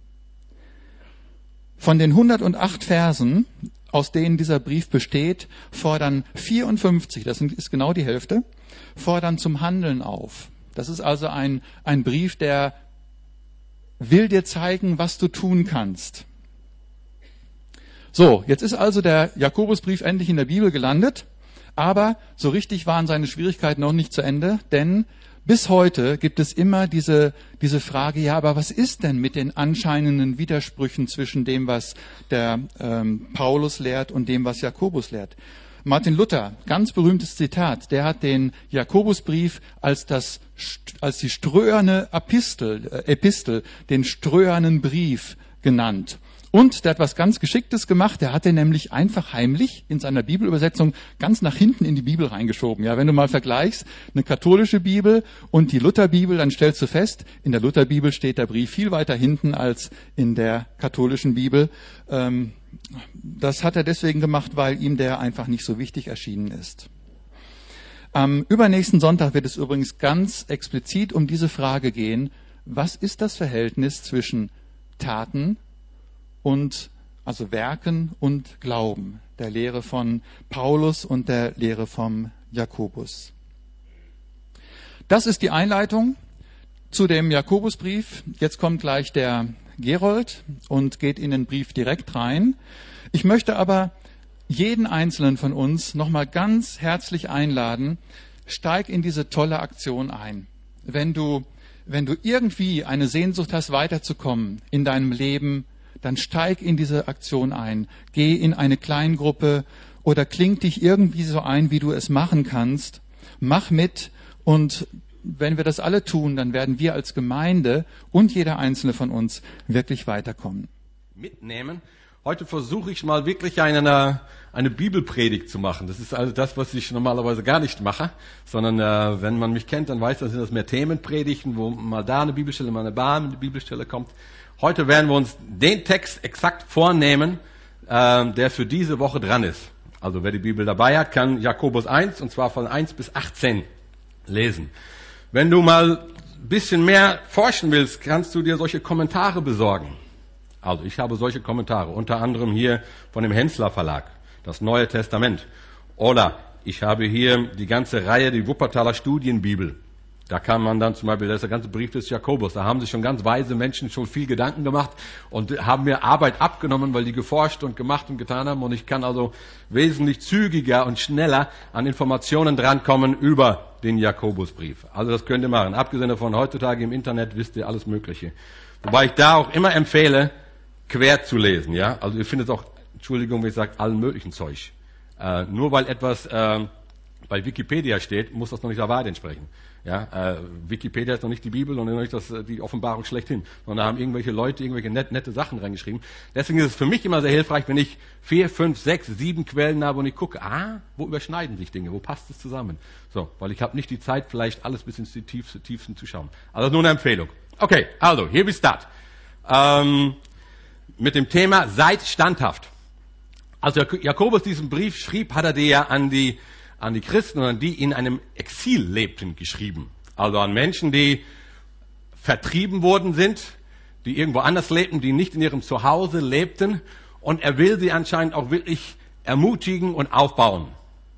Von den hundertacht Versen, aus denen dieser Brief besteht, fordern vierundfünfzig, das ist genau die Hälfte, fordern zum Handeln auf. Das ist also ein, ein Brief, der will dir zeigen, was du tun kannst. So, jetzt ist also der Jakobusbrief endlich in der Bibel gelandet, aber so richtig waren seine Schwierigkeiten noch nicht zu Ende, denn bis heute gibt es immer diese, diese Frage, ja, aber was ist denn mit den anscheinenden Widersprüchen zwischen dem, was der ähm, Paulus lehrt und dem, was Jakobus lehrt? Martin Luther, ganz berühmtes Zitat, der hat den Jakobusbrief als das, als die ströerne Epistel, äh, Epistel, den ströernen Brief genannt. Und der hat was ganz Geschicktes gemacht, der hat den nämlich einfach heimlich in seiner Bibelübersetzung ganz nach hinten in die Bibel reingeschoben. Ja, wenn du mal vergleichst, eine katholische Bibel und die Lutherbibel, dann stellst du fest, in der Lutherbibel steht der Brief viel weiter hinten als in der katholischen Bibel. Ähm, das hat er deswegen gemacht, weil ihm der einfach nicht so wichtig erschienen ist. Am übernächsten Sonntag wird es übrigens ganz explizit um diese Frage gehen, was ist das Verhältnis zwischen Taten und also Werken und Glauben, der Lehre von Paulus und der Lehre vom Jakobus. Das ist die Einleitung zu dem Jakobusbrief. Jetzt kommt gleich der Gerold und geht in den Brief direkt rein. Ich möchte aber jeden Einzelnen von uns nochmal ganz herzlich einladen, steig in diese tolle Aktion ein. Wenn du, wenn du irgendwie eine Sehnsucht hast, weiterzukommen in deinem Leben, dann steig in diese Aktion ein. Geh in eine Kleingruppe oder kling dich irgendwie so ein, wie du es machen kannst. Mach mit und wenn wir das alle tun, dann werden wir als Gemeinde und jeder Einzelne von uns wirklich weiterkommen. Mitnehmen. Heute versuche ich mal wirklich eine, eine Bibelpredigt zu machen. Das ist also das, was ich normalerweise gar nicht mache, sondern äh, wenn man mich kennt, dann weiß, dann sind das mehr Themenpredigten, wo mal da eine Bibelstelle, mal eine Bar eine Bibelstelle kommt. Heute werden wir uns den Text exakt vornehmen, äh, der für diese Woche dran ist. Also wer die Bibel dabei hat, kann Jakobus eins, und zwar von eins bis achtzehn lesen. Wenn du mal ein bisschen mehr forschen willst, kannst du dir solche Kommentare besorgen. Also ich habe solche Kommentare, unter anderem hier von dem Hensler Verlag, das Neue Testament. Oder ich habe hier die ganze Reihe, die Wuppertaler Studienbibel. Da kann man dann zum Beispiel, das ist der ganze Brief des Jakobus, da haben sich schon ganz weise Menschen schon viel Gedanken gemacht und haben mir Arbeit abgenommen, weil die geforscht und gemacht und getan haben. Und ich kann also wesentlich zügiger und schneller an Informationen drankommen über den Jakobusbrief. Also das könnt ihr machen. Abgesehen davon, heutzutage im Internet wisst ihr alles Mögliche. Wobei ich da auch immer empfehle, quer zu lesen. Ja, also ihr findet auch, Entschuldigung, wenn ich sage, allen möglichen Zeug. Äh, nur weil etwas äh, bei Wikipedia steht, muss das noch nicht der Wahrheit entsprechen. Ja, äh, Wikipedia ist noch nicht die Bibel und noch nicht das, die Offenbarung schlechthin, sondern da haben irgendwelche Leute irgendwelche net, nette Sachen reingeschrieben. Deswegen ist es für mich immer sehr hilfreich, wenn ich vier, fünf, sechs, sieben Quellen habe und ich gucke, ah, wo überschneiden sich Dinge, wo passt es zusammen? So, weil ich habe nicht die Zeit, vielleicht alles bis ins tiefste, tiefsten zu schauen. Also nur eine Empfehlung. Okay, also, here we start. Ähm, mit dem Thema seid standhaft. Als Jakobus diesen Brief schrieb, hat er die ja an die an die Christen und an die in einem Exil lebten geschrieben. Also an Menschen, die vertrieben worden sind, die irgendwo anders lebten, die nicht in ihrem Zuhause lebten. Und er will sie anscheinend auch wirklich ermutigen und aufbauen.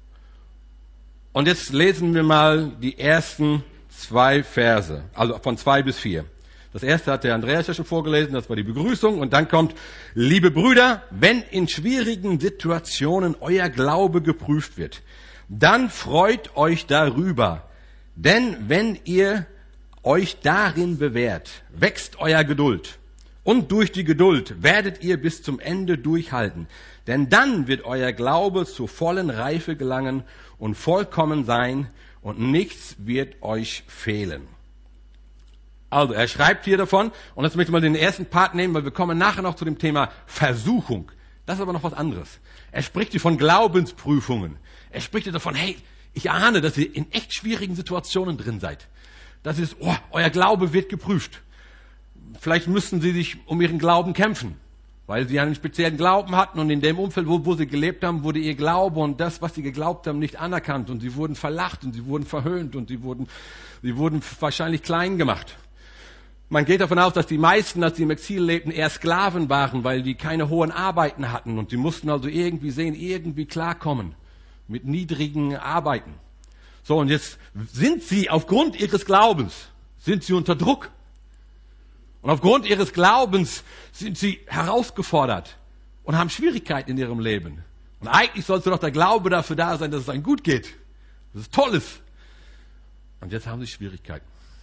Und jetzt lesen wir mal die ersten zwei Verse, also von zwei bis vier. Das erste hat der Andreas ja schon vorgelesen, das war die Begrüßung. Und dann kommt, liebe Brüder, wenn in schwierigen Situationen euer Glaube geprüft wird, dann freut euch darüber, denn wenn ihr euch darin bewährt, wächst euer Geduld. Und durch die Geduld werdet ihr bis zum Ende durchhalten. Denn dann wird euer Glaube zur vollen Reife gelangen und vollkommen sein und nichts wird euch fehlen. Also, er schreibt hier davon, und jetzt möchte ich mal den ersten Part nehmen, weil wir kommen nachher noch zu dem Thema Versuchung. Das ist aber noch was anderes. Er spricht hier von Glaubensprüfungen. Er spricht hier davon, hey, ich ahne, dass ihr in echt schwierigen Situationen drin seid. Das ist, oh, euer Glaube wird geprüft. Vielleicht müssten sie sich um ihren Glauben kämpfen, weil sie einen speziellen Glauben hatten und in dem Umfeld, wo, wo sie gelebt haben, wurde ihr Glaube und das, was sie geglaubt haben, nicht anerkannt und sie wurden verlacht und sie wurden verhöhnt und sie wurden, sie wurden wahrscheinlich klein gemacht. Man geht davon aus, dass die meisten, als sie im Exil lebten, eher Sklaven waren, weil die keine hohen Arbeiten hatten und die mussten also irgendwie sehen, irgendwie klarkommen mit niedrigen Arbeiten. So, und jetzt sind sie aufgrund ihres Glaubens, sind sie unter Druck. Und aufgrund ihres Glaubens sind sie herausgefordert und haben Schwierigkeiten in ihrem Leben. Und eigentlich sollte doch der Glaube dafür da sein, dass es einem gut geht. Das ist Tolles. Und jetzt haben sie Schwierigkeiten.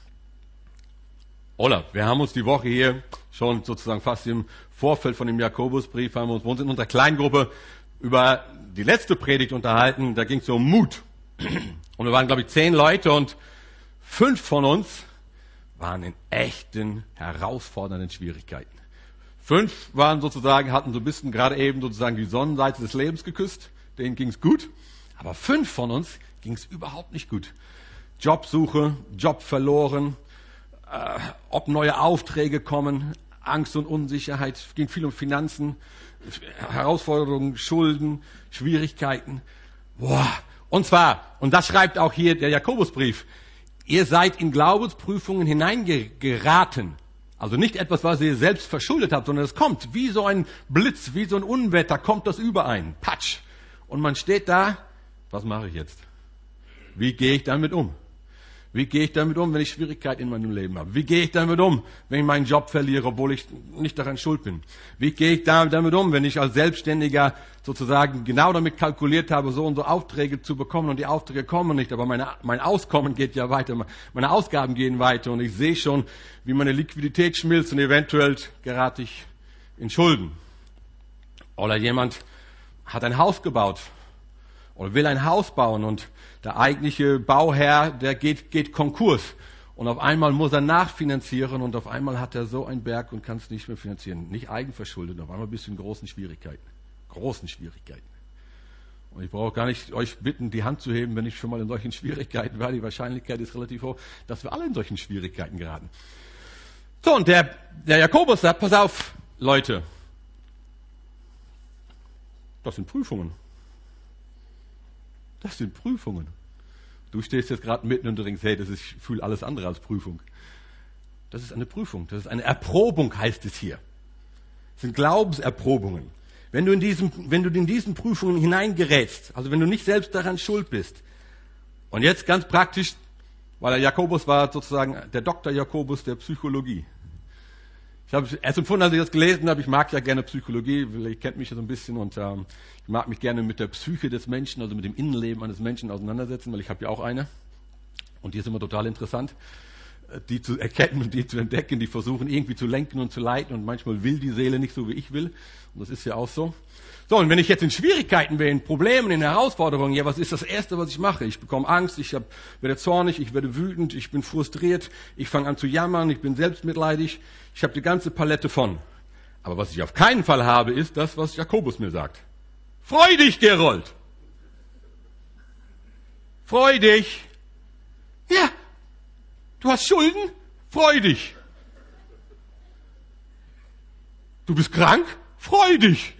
Olaf, wir haben uns die Woche hier schon sozusagen fast im Vorfeld von dem Jakobusbrief, haben wir uns bei uns in unserer Kleingruppe über die letzte Predigt unterhalten. Da ging es um Mut. Und wir waren, glaube ich, zehn Leute und fünf von uns waren in echten, herausfordernden Schwierigkeiten. Fünf waren sozusagen, hatten so ein bisschen gerade eben sozusagen die Sonnenseite des Lebens geküsst. Denen ging es gut. Aber fünf von uns ging es überhaupt nicht gut. Jobsuche, Job verloren, äh, ob neue Aufträge kommen, Angst und Unsicherheit, es ging viel um Finanzen, Herausforderungen, Schulden, Schwierigkeiten. Boah. Und zwar, und das schreibt auch hier der Jakobusbrief, ihr seid in Glaubensprüfungen hineingeraten. Also nicht etwas, was ihr selbst verschuldet habt, sondern es kommt wie so ein Blitz, wie so ein Unwetter, kommt das über einen. Patsch. Und man steht da, was mache ich jetzt? Wie gehe ich damit um? Wie gehe ich damit um, wenn ich Schwierigkeiten in meinem Leben habe? Wie gehe ich damit um, wenn ich meinen Job verliere, obwohl ich nicht daran schuld bin? Wie gehe ich damit um, wenn ich als Selbstständiger sozusagen genau damit kalkuliert habe, so und so Aufträge zu bekommen und die Aufträge kommen nicht, aber meine, mein Auskommen geht ja weiter, meine Ausgaben gehen weiter und ich sehe schon, wie meine Liquidität schmilzt und eventuell gerate ich in Schulden. Oder jemand hat ein Haus gebaut oder will ein Haus bauen und der eigentliche Bauherr, der geht, geht Konkurs. Und auf einmal muss er nachfinanzieren und auf einmal hat er so einen Berg und kann es nicht mehr finanzieren. Nicht eigenverschuldet, auf einmal bist du in großen Schwierigkeiten. Großen Schwierigkeiten. Und ich brauche gar nicht euch bitten, die Hand zu heben, wenn ich schon mal in solchen Schwierigkeiten war. Die Wahrscheinlichkeit ist relativ hoch, dass wir alle in solchen Schwierigkeiten geraten. So, und der, der Jakobus sagt, pass auf, Leute. Das sind Prüfungen. Das sind Prüfungen. Du stehst jetzt gerade mitten und du denkst, hey, das ist, ich fühle alles andere als Prüfung. Das ist eine Prüfung, das ist eine Erprobung, heißt es hier. Das sind Glaubenserprobungen. Wenn du in diesem, wenn du in diesen Prüfungen hineingerätst, also wenn du nicht selbst daran schuld bist. Und jetzt ganz praktisch, weil der Jakobus war sozusagen der Doktor Jakobus der Psychologie. Ich habe erst empfunden, als ich das gelesen habe, ich mag ja gerne Psychologie, ihr kennt mich ja so ein bisschen und ähm, ich mag mich gerne mit der Psyche des Menschen, also mit dem Innenleben eines Menschen auseinandersetzen, weil ich habe ja auch eine und die ist immer total interessant, die zu erkennen und die zu entdecken, die versuchen irgendwie zu lenken und zu leiten und manchmal will die Seele nicht so, wie ich will und das ist ja auch so. So, und wenn ich jetzt in Schwierigkeiten bin, in Problemen, in Herausforderungen, ja, was ist das Erste, was ich mache? Ich bekomme Angst, ich hab, werde zornig, ich werde wütend, ich bin frustriert, ich fange an zu jammern, ich bin selbstmitleidig, ich habe die ganze Palette von. Aber was ich auf keinen Fall habe, ist das, was Jakobus mir sagt. Freu dich, Gerold! Freu dich! Ja, du hast Schulden? Freu dich! Du bist krank? Freu dich!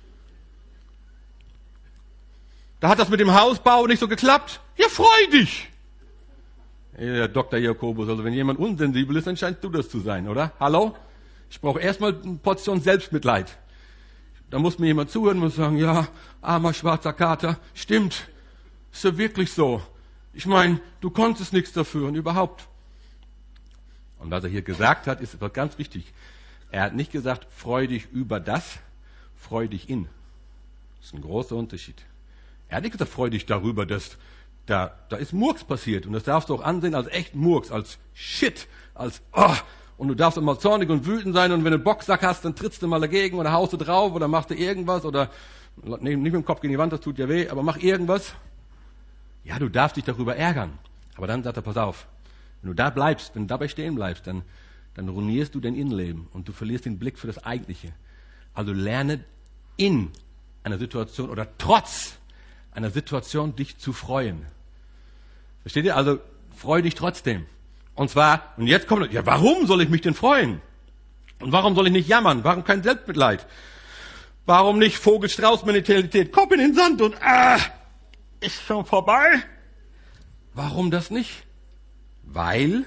Da hat das mit dem Hausbau nicht so geklappt. Ja, freu dich! Herr Doktor Jakobus, also wenn jemand unsensibel ist, dann scheinst du das zu sein, oder? Hallo? Ich brauche erstmal eine Portion Selbstmitleid. Da muss mir jemand zuhören und muss sagen, ja, armer schwarzer Kater, stimmt. Ist ja wirklich so. Ich meine, du konntest nichts dafür und überhaupt. Und was er hier gesagt hat, ist etwas ganz wichtig. Er hat nicht gesagt, freu dich über das, freu dich in. Das ist ein großer Unterschied. Er hat nicht gesagt, freu dich darüber, dass da, da ist Murks passiert. Und das darfst du auch ansehen als echt Murks, als Shit, als oh. Und du darfst immer zornig und wütend sein. Und wenn du einen Boxsack hast, dann trittst du mal dagegen oder haust du drauf oder machst du irgendwas. Oder nee, nicht mit dem Kopf gegen die Wand, das tut ja weh, aber mach irgendwas. Ja, du darfst dich darüber ärgern. Aber dann sagt er, pass auf, Wenn du da bleibst, wenn du dabei stehen bleibst, dann, dann ruinierst du dein Innenleben und du verlierst den Blick für das Eigentliche. Also lerne in einer Situation oder trotz einer Situation dich zu freuen. Versteht ihr? Also freu dich trotzdem. Und zwar, und jetzt kommt, ja, warum soll ich mich denn freuen? Und warum soll ich nicht jammern? Warum kein Selbstmitleid? Warum nicht Vogel-Strauß-Mentalität? Kopf in den Sand und ah, ist schon vorbei? Warum das nicht? Weil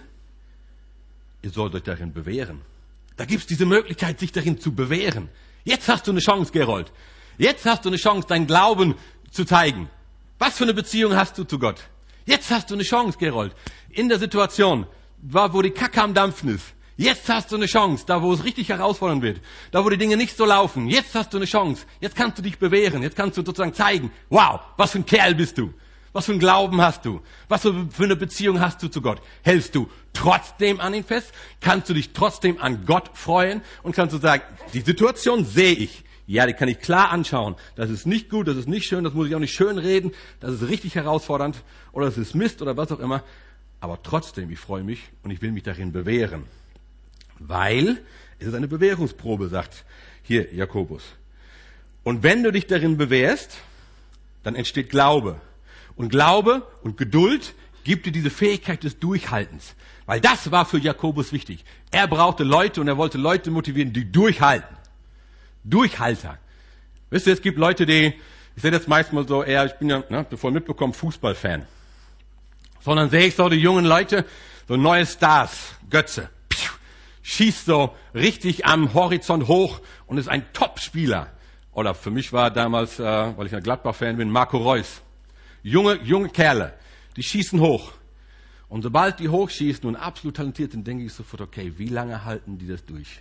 ihr sollt euch darin bewähren. Da gibt's diese Möglichkeit, sich darin zu bewähren. Jetzt hast du eine Chance, Gerold. Jetzt hast du eine Chance, deinen Glauben zu zeigen. Was für eine Beziehung hast du zu Gott? Jetzt hast du eine Chance, Gerold. In der Situation, wo die Kacke am Dampfen ist. Jetzt hast du eine Chance, da wo es richtig herausfordernd wird. Da wo die Dinge nicht so laufen. Jetzt hast du eine Chance. Jetzt kannst du dich bewähren. Jetzt kannst du sozusagen zeigen, wow, was für ein Kerl bist du. Was für einen Glauben hast du? Was für eine Beziehung hast du zu Gott? Hältst du trotzdem an ihn fest? Kannst du dich trotzdem an Gott freuen? Und kannst du sagen, die Situation sehe ich. Ja, die kann ich klar anschauen. Das ist nicht gut, das ist nicht schön, das muss ich auch nicht schön reden. Das ist richtig herausfordernd oder das ist Mist oder was auch immer. Aber trotzdem, ich freue mich und ich will mich darin bewähren. Weil es ist eine Bewährungsprobe, sagt hier Jakobus. Und wenn du dich darin bewährst, dann entsteht Glaube. Und Glaube und Geduld gibt dir diese Fähigkeit des Durchhaltens. Weil das war für Jakobus wichtig. Er brauchte Leute und er wollte Leute motivieren, die durchhalten. Durchhalter. Wisst ihr, es gibt Leute, die, ich sehe das meistens so eher, ich bin ja, ne, bevor mitbekommen, Fußballfan. Sondern sehe ich so die jungen Leute, so neue Stars, Götze, pfiuh, schießt so richtig am Horizont hoch und ist ein Top-Spieler. Oder für mich war damals, äh, weil ich ein Gladbach-Fan bin, Marco Reus. Junge, junge Kerle, die schießen hoch. Und sobald die hochschießen und absolut talentiert sind, denke ich sofort, okay, wie lange halten die das durch?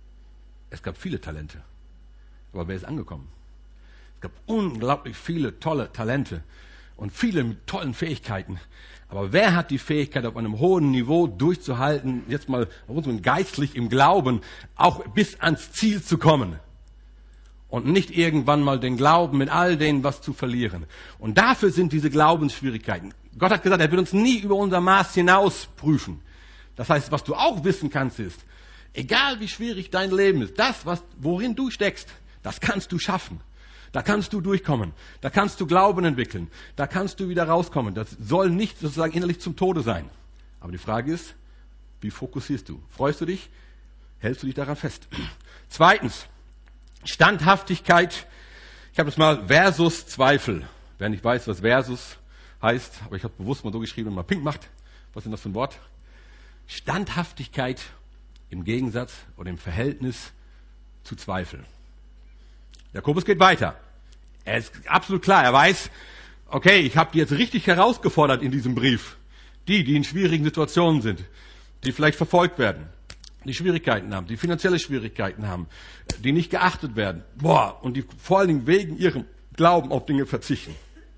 Es gab viele Talente. Aber wer ist angekommen? Es gab unglaublich viele tolle Talente und viele mit tollen Fähigkeiten. Aber wer hat die Fähigkeit, auf einem hohen Niveau durchzuhalten, jetzt mal geistlich im Glauben, auch bis ans Ziel zu kommen? Und nicht irgendwann mal den Glauben mit all dem, was zu verlieren. Und dafür sind diese Glaubensschwierigkeiten. Gott hat gesagt, er wird uns nie über unser Maß hinaus prüfen. Das heißt, was du auch wissen kannst ist, egal wie schwierig dein Leben ist, das, was, worin du steckst, das kannst du schaffen. Da kannst du durchkommen. Da kannst du Glauben entwickeln. Da kannst du wieder rauskommen. Das soll nicht sozusagen innerlich zum Tode sein. Aber die Frage ist, wie fokussierst du? Freust du dich? Hältst du dich daran fest? Zweitens, Standhaftigkeit. Ich habe das mal versus Zweifel. Wer nicht weiß, was versus heißt, aber ich habe bewusst mal so geschrieben, wenn man pink macht. Was ist denn das für ein Wort? Standhaftigkeit im Gegensatz oder im Verhältnis zu Zweifel. Jakobus geht weiter. Er ist absolut klar. Er weiß, okay, ich habe die jetzt richtig herausgefordert in diesem Brief. Die, die in schwierigen Situationen sind, die vielleicht verfolgt werden, die Schwierigkeiten haben, die finanzielle Schwierigkeiten haben, die nicht geachtet werden. Boah, und die vor allen Dingen wegen ihrem Glauben auf Dinge verzichten.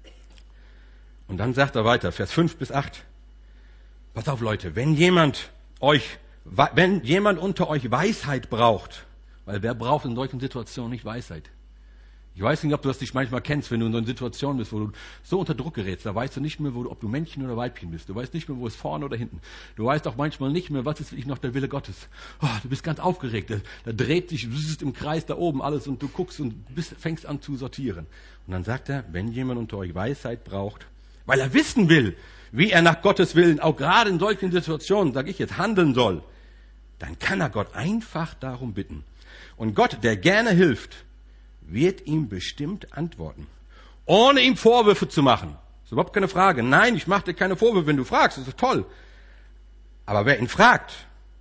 Und dann sagt er weiter, Vers fünf bis acht. Pass auf, Leute, wenn jemand euch, wenn jemand unter euch Weisheit braucht, weil wer braucht in solchen Situationen nicht Weisheit? Ich weiß nicht, ob du das dich manchmal kennst, wenn du in so einer Situation bist, wo du so unter Druck gerätst. Da weißt du nicht mehr, wo du, ob du Männchen oder Weibchen bist. Du weißt nicht mehr, wo es vorne oder hinten. Du weißt auch manchmal nicht mehr, was ist wirklich noch der Wille Gottes. Oh, du bist ganz aufgeregt. Da, da dreht sich, du bist im Kreis da oben alles und du guckst und bist, fängst an zu sortieren. Und dann sagt er, wenn jemand unter euch Weisheit braucht, weil er wissen will, wie er nach Gottes Willen, auch gerade in solchen Situationen, sage ich jetzt, handeln soll, dann kann er Gott einfach darum bitten. Und Gott, der gerne hilft, wird ihm bestimmt antworten. Ohne ihm Vorwürfe zu machen. Das ist überhaupt keine Frage. Nein, ich mache dir keine Vorwürfe, wenn du fragst. Das ist toll. Aber wer ihn fragt,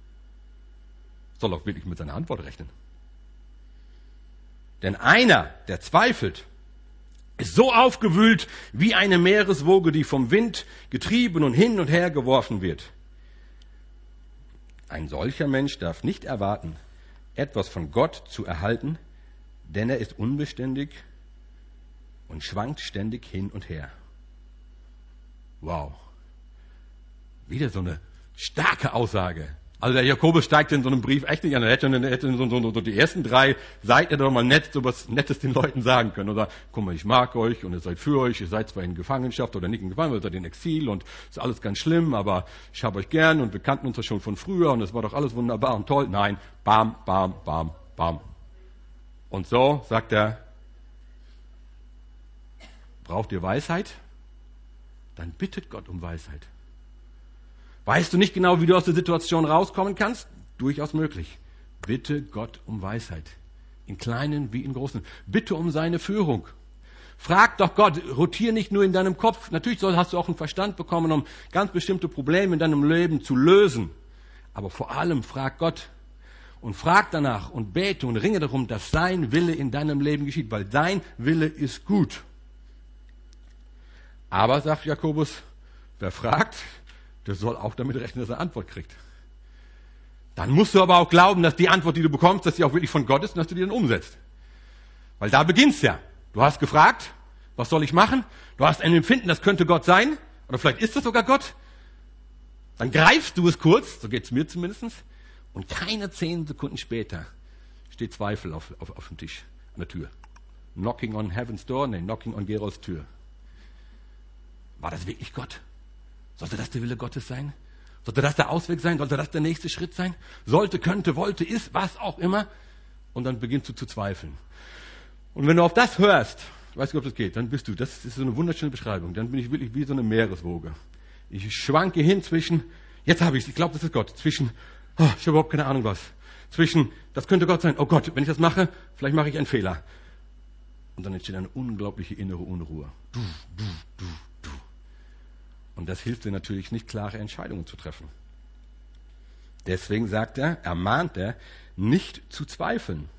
soll auch wirklich mit seiner Antwort rechnen. Denn einer, der zweifelt, ist so aufgewühlt wie eine Meereswoge, die vom Wind getrieben und hin und her geworfen wird. Ein solcher Mensch darf nicht erwarten, etwas von Gott zu erhalten, denn er ist unbeständig und schwankt ständig hin und her. Wow. Wieder so eine starke Aussage. Also der Jakobus steigt in so einem Brief echt nicht an. Er hätte, er hätte so, so, so die ersten drei Seiten doch mal nett so was Nettes den Leuten sagen können. Oder, guck mal, ich mag euch und ihr seid für euch, ihr seid zwar in Gefangenschaft oder nicht in Gefangenschaft, ihr seid in Exil und ist alles ganz schlimm, aber ich habe euch gern und wir kannten uns ja schon von früher und es war doch alles wunderbar und toll. Nein, bam, bam, bam, bam. Und so sagt er, braucht ihr Weisheit? Dann bittet Gott um Weisheit. Weißt du nicht genau, wie du aus der Situation rauskommen kannst? Durchaus möglich. Bitte Gott um Weisheit. In kleinen wie in großen. Bitte um seine Führung. Frag doch Gott, rotier nicht nur in deinem Kopf. Natürlich soll, hast du auch einen Verstand bekommen, um ganz bestimmte Probleme in deinem Leben zu lösen. Aber vor allem frag Gott. Und frag danach und bete und ringe darum, dass sein Wille in deinem Leben geschieht. Weil dein Wille ist gut. Aber, sagt Jakobus, wer fragt, der soll auch damit rechnen, dass er Antwort kriegt. Dann musst du aber auch glauben, dass die Antwort, die du bekommst, dass sie auch wirklich von Gott ist und dass du die dann umsetzt. Weil da beginnst ja. Du hast gefragt, was soll ich machen? Du hast ein Empfinden, das könnte Gott sein. Oder vielleicht ist das sogar Gott. Dann greifst du es kurz, so geht's mir zumindest. Und keine zehn Sekunden später steht Zweifel auf, auf, auf dem Tisch, an der Tür. Knocking on heaven's door, nee, knocking on Gerolds Tür. War das wirklich Gott? Sollte das der Wille Gottes sein? Sollte das der Ausweg sein? Sollte das der nächste Schritt sein? Sollte, könnte, wollte, ist, was auch immer. Und dann beginnst du zu zweifeln. Und wenn du auf das hörst, weißt du, ob das geht, dann bist du, das ist so eine wunderschöne Beschreibung, dann bin ich wirklich wie so eine Meereswoge. Ich schwanke hin zwischen, jetzt habe ich es, ich glaube, das ist Gott, zwischen, oh, ich habe überhaupt keine Ahnung was, zwischen, das könnte Gott sein, oh Gott, wenn ich das mache, vielleicht mache ich einen Fehler. Und dann entsteht eine unglaubliche innere Unruhe. Du, du, du. Und das hilft dir natürlich nicht, klare Entscheidungen zu treffen. Deswegen sagt er, ermahnt er, nicht zu zweifeln.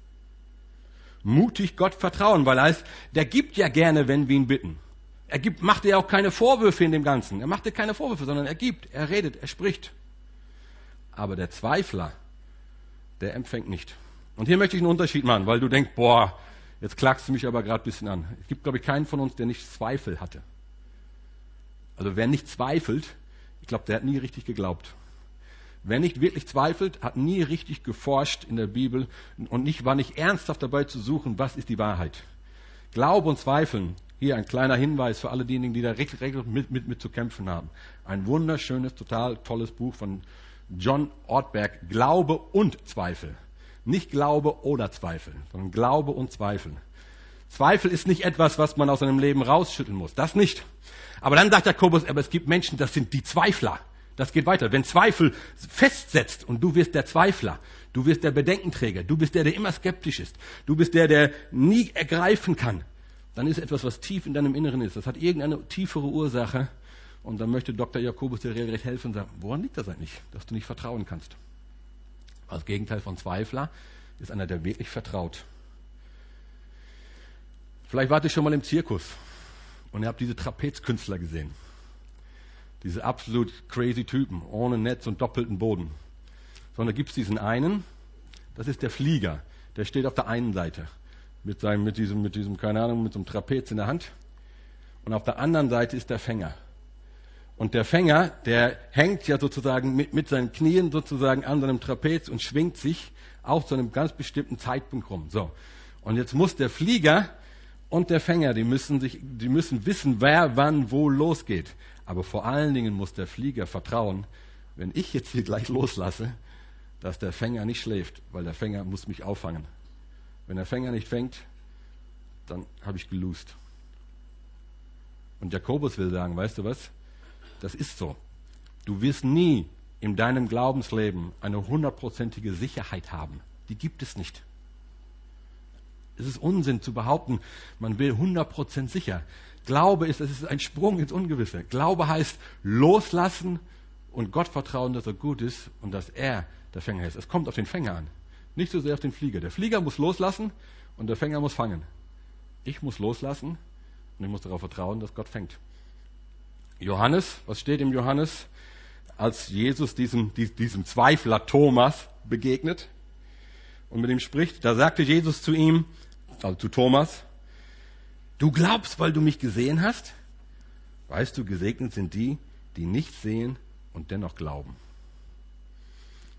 Mutig Gott vertrauen, weil er heißt, der gibt ja gerne, wenn wir ihn bitten. Er gibt, macht dir auch keine Vorwürfe in dem Ganzen. Er macht dir keine Vorwürfe, sondern er gibt, er redet, er spricht. Aber der Zweifler, der empfängt nicht. Und hier möchte ich einen Unterschied machen, weil du denkst, boah, jetzt klagst du mich aber gerade ein bisschen an. Es gibt, glaube ich, keinen von uns, der nicht Zweifel hatte. Also wer nicht zweifelt, ich glaube, der hat nie richtig geglaubt. Wer nicht wirklich zweifelt, hat nie richtig geforscht in der Bibel und nicht, war nicht ernsthaft dabei zu suchen, was ist die Wahrheit. Glaube und Zweifeln, hier ein kleiner Hinweis für alle diejenigen, die da regelmäßig mit, mit, mit zu kämpfen haben. Ein wunderschönes, total tolles Buch von John Ortberg, Glaube und Zweifel. Nicht Glaube oder Zweifel, sondern Glaube und Zweifel. Zweifel ist nicht etwas, was man aus seinem Leben rausschütteln muss. Das nicht. Aber dann sagt Jakobus, aber es gibt Menschen, das sind die Zweifler. Das geht weiter. Wenn Zweifel festsetzt und du wirst der Zweifler, du wirst der Bedenkenträger, du bist der, der immer skeptisch ist, du bist der, der nie ergreifen kann, dann ist etwas, was tief in deinem Inneren ist. Das hat irgendeine tiefere Ursache. Und dann möchte Doktor Jakobus dir regelrecht helfen und sagen, woran liegt das eigentlich, dass du nicht vertrauen kannst? Das Gegenteil von Zweifler ist einer, der wirklich vertraut. Vielleicht wart ihr schon mal im Zirkus und ihr habt diese Trapezkünstler gesehen. Diese absolut crazy Typen, ohne Netz und doppelten Boden. Sondern da gibt es diesen einen, das ist der Flieger. Der steht auf der einen Seite mit seinem, mit diesem, mit diesem, keine Ahnung, mit so einem Trapez in der Hand. Und auf der anderen Seite ist der Fänger. Und der Fänger, der hängt ja sozusagen mit, mit seinen Knien sozusagen an seinem Trapez und schwingt sich auch zu einem ganz bestimmten Zeitpunkt rum. So. Und jetzt muss der Flieger und der Fänger, die müssen sich, die müssen wissen, wer wann wo losgeht. Aber vor allen Dingen muss der Flieger vertrauen, wenn ich jetzt hier gleich loslasse, dass der Fänger nicht schläft, weil der Fänger muss mich auffangen. Wenn der Fänger nicht fängt, dann habe ich geloost. Und Jakobus will sagen, weißt du was? Das ist so. Du wirst nie in deinem Glaubensleben eine hundertprozentige Sicherheit haben. Die gibt es nicht. Es ist Unsinn zu behaupten, man will hundert Prozent sicher. Glaube ist, es ist ein Sprung ins Ungewisse. Glaube heißt loslassen und Gott vertrauen, dass er gut ist und dass er der Fänger ist. Es kommt auf den Fänger an, nicht so sehr auf den Flieger. Der Flieger muss loslassen und der Fänger muss fangen. Ich muss loslassen und ich muss darauf vertrauen, dass Gott fängt. Johannes, was steht im Johannes, als Jesus diesem, diesem Zweifler Thomas begegnet und mit ihm spricht? Da sagte Jesus zu ihm, also zu Thomas, du glaubst, weil du mich gesehen hast? Weißt du, gesegnet sind die, die nicht sehen und dennoch glauben.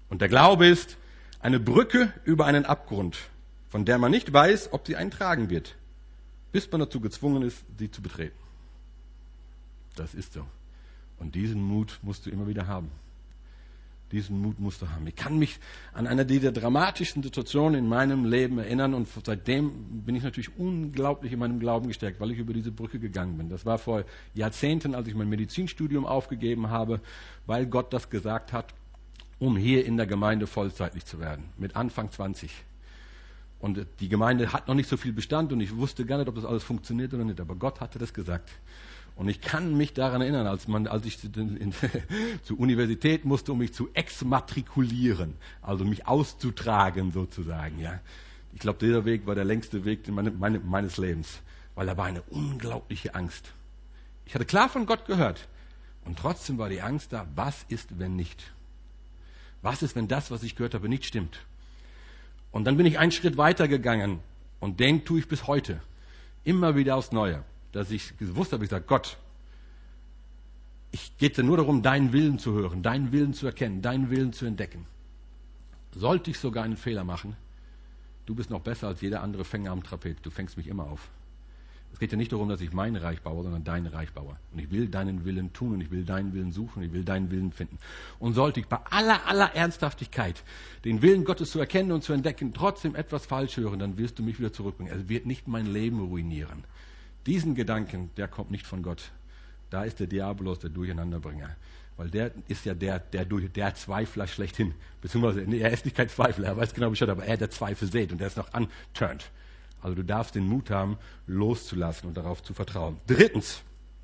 Und der Glaube ist eine Brücke über einen Abgrund, von der man nicht weiß, ob sie einen tragen wird, bis man dazu gezwungen ist, sie zu betreten. Das ist so. Und diesen Mut musst du immer wieder haben. Diesen Mut musst du haben. Ich kann mich an eine dieser dramatischen Situationen in meinem Leben erinnern und seitdem bin ich natürlich unglaublich in meinem Glauben gestärkt, weil ich über diese Brücke gegangen bin. Das war vor Jahrzehnten, als ich mein Medizinstudium aufgegeben habe, weil Gott das gesagt hat, um hier in der Gemeinde vollzeitlich zu werden, mit Anfang zwanzig. Und die Gemeinde hat noch nicht so viel Bestand und ich wusste gar nicht, ob das alles funktioniert oder nicht, aber Gott hatte das gesagt. Und ich kann mich daran erinnern, als, man, als ich in, in, zur Universität musste, um mich zu exmatrikulieren, also mich auszutragen sozusagen. Ja. Ich glaube, dieser Weg war der längste Weg meine, meine, meines Lebens, weil da war eine unglaubliche Angst. Ich hatte klar von Gott gehört und trotzdem war die Angst da, was ist, wenn nicht? Was ist, wenn das, was ich gehört habe, nicht stimmt? Und dann bin ich einen Schritt weiter gegangen und den tue ich bis heute, immer wieder aufs Neue. Dass ich gewusst habe, ich sage, Gott, ich geht dir nur darum, deinen Willen zu hören, deinen Willen zu erkennen, deinen Willen zu entdecken. Sollte ich sogar einen Fehler machen, du bist noch besser als jeder andere Fänger am Trapez, du fängst mich immer auf. Es geht ja nicht darum, dass ich mein Reich baue, sondern dein Reich baue. Und ich will deinen Willen tun und ich will deinen Willen suchen und ich will deinen Willen finden. Und sollte ich bei aller, aller Ernsthaftigkeit den Willen Gottes zu erkennen und zu entdecken, trotzdem etwas falsch hören, dann wirst du mich wieder zurückbringen. Es wird nicht mein Leben ruinieren. Diesen Gedanken, der kommt nicht von Gott. Da ist der Diabolos, der Durcheinanderbringer. Weil der ist ja der, der, der Zweifler schlechthin. Beziehungsweise, nee, er ist nicht kein Zweifler, er weiß genau Bescheid, aber er der Zweifel sät und der ist noch anturnt. Also du darfst den Mut haben, loszulassen und darauf zu vertrauen. Drittens.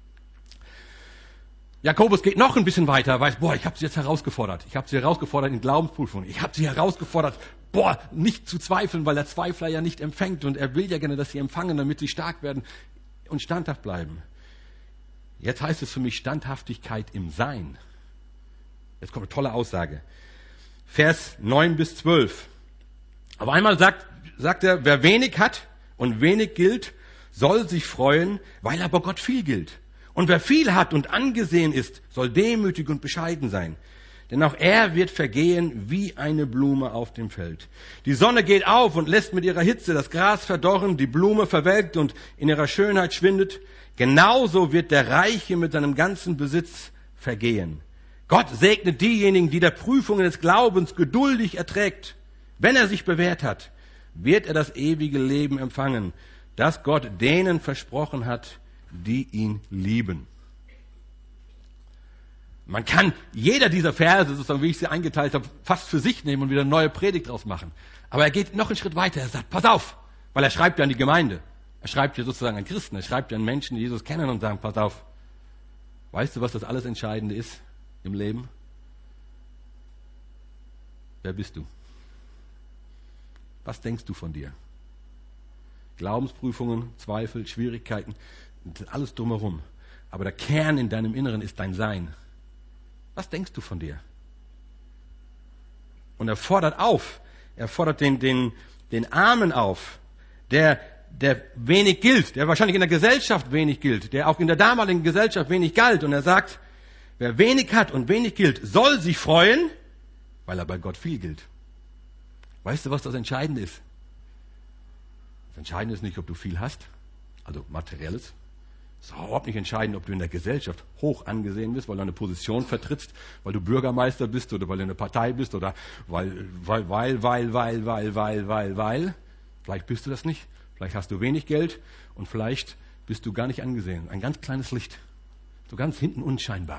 Jakobus geht noch ein bisschen weiter, er weiß, boah, ich habe sie jetzt herausgefordert. Ich habe sie herausgefordert in Glaubensprüfungen. Ich habe sie herausgefordert, boah, nicht zu zweifeln, weil der Zweifler ja nicht empfängt und er will ja gerne, dass sie empfangen, damit sie stark werden und standhaft bleiben. Jetzt heißt es für mich Standhaftigkeit im Sein. Jetzt kommt eine tolle Aussage. Vers neun bis zwölf. Auf einmal sagt, sagt er, wer wenig hat und wenig gilt, soll sich freuen, weil aber Gott viel gilt. Und wer viel hat und angesehen ist, soll demütig und bescheiden sein. Denn auch er wird vergehen wie eine Blume auf dem Feld. Die Sonne geht auf und lässt mit ihrer Hitze das Gras verdorren, die Blume verwelkt und in ihrer Schönheit schwindet. Genauso wird der Reiche mit seinem ganzen Besitz vergehen. Gott segnet diejenigen, die der Prüfungen des Glaubens geduldig erträgt. Wenn er sich bewährt hat, wird er das ewige Leben empfangen, das Gott denen versprochen hat, die ihn lieben. Man kann jeder dieser Verse, sozusagen wie ich sie eingeteilt habe, fast für sich nehmen und wieder eine neue Predigt draus machen. Aber er geht noch einen Schritt weiter. Er sagt, pass auf, weil er schreibt ja an die Gemeinde. Er schreibt ja sozusagen an Christen. Er schreibt ja an Menschen, die Jesus kennen und sagen, pass auf. Weißt du, was das alles Entscheidende ist im Leben? Wer bist du? Was denkst du von dir? Glaubensprüfungen, Zweifel, Schwierigkeiten, alles drumherum. Aber der Kern in deinem Inneren ist dein Sein. Was denkst du von dir? Und er fordert auf, er fordert den, den, den Armen auf, der, der wenig gilt, der wahrscheinlich in der Gesellschaft wenig gilt, der auch in der damaligen Gesellschaft wenig galt. Und er sagt, wer wenig hat und wenig gilt, soll sich freuen, weil er bei Gott viel gilt. Weißt du, was das Entscheidende ist? Das Entscheidende ist nicht, ob du viel hast, also Materielles. Es ist überhaupt nicht entscheidend, ob du in der Gesellschaft hoch angesehen bist, weil du eine Position vertrittst, weil du Bürgermeister bist oder weil du eine Partei bist oder weil, weil, weil, weil, weil, weil, weil, weil, weil. Vielleicht bist du das nicht. Vielleicht hast du wenig Geld und vielleicht bist du gar nicht angesehen. Ein ganz kleines Licht. So ganz hinten unscheinbar.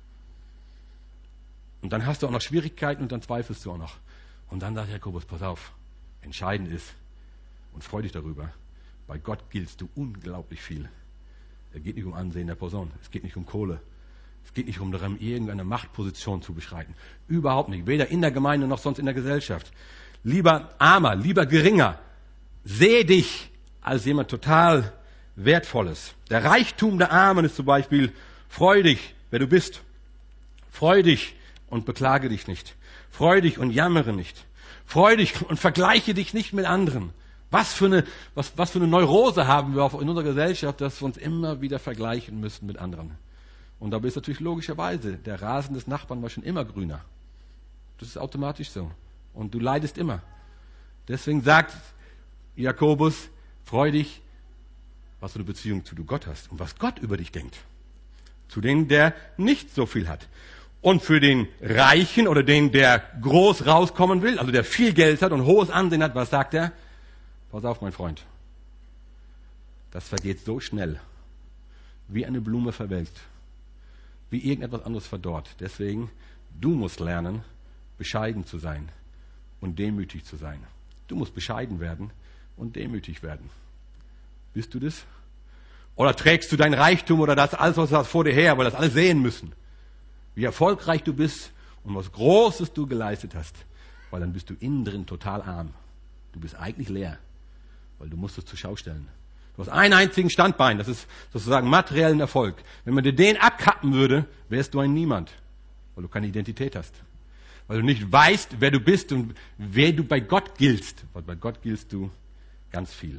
Und dann hast du auch noch Schwierigkeiten und dann zweifelst du auch noch. Und dann sagt Jakobus, pass auf, entscheidend ist, und freu dich darüber, bei Gott giltst du unglaublich viel. Es geht nicht um Ansehen der Person, es geht nicht um Kohle, es geht nicht um darum, irgendeine Machtposition zu beschreiten. Überhaupt nicht, weder in der Gemeinde noch sonst in der Gesellschaft. Lieber Armer, lieber Geringer, sehe dich als jemand total Wertvolles. Der Reichtum der Armen ist zum Beispiel, freu dich, wer du bist. Freu dich und beklage dich nicht. Freu dich und jammere nicht. Freu dich und vergleiche dich nicht mit anderen. Was für eine, was, was für eine Neurose haben wir in unserer Gesellschaft, dass wir uns immer wieder vergleichen müssen mit anderen. Und dabei ist natürlich logischerweise, der Rasen des Nachbarn war schon immer grüner. Das ist automatisch so. Und du leidest immer. Deswegen sagt Jakobus, freu dich, was für eine Beziehung zu Gott hast und was Gott über dich denkt. Zu dem, der nicht so viel hat. Und für den Reichen oder den, der groß rauskommen will, also der viel Geld hat und hohes Ansehen hat, was sagt er? Pass auf, mein Freund. Das vergeht so schnell, wie eine Blume verwelkt, wie irgendetwas anderes verdorrt. Deswegen, du musst lernen, bescheiden zu sein und demütig zu sein. Du musst bescheiden werden und demütig werden. Bist du das? Oder trägst du dein Reichtum oder das alles, was du hast, vor dir her, weil das alles sehen müssen? Wie erfolgreich du bist und was Großes du geleistet hast. Weil dann bist du innen drin total arm. Du bist eigentlich leer, weil du musst es zur Schau stellen. Du hast einen einzigen Standbein, das ist sozusagen materiellen Erfolg. Wenn man dir den abkappen würde, wärst du ein Niemand, weil du keine Identität hast. Weil du nicht weißt, wer du bist und wer du bei Gott giltst. Weil bei Gott giltst du ganz viel.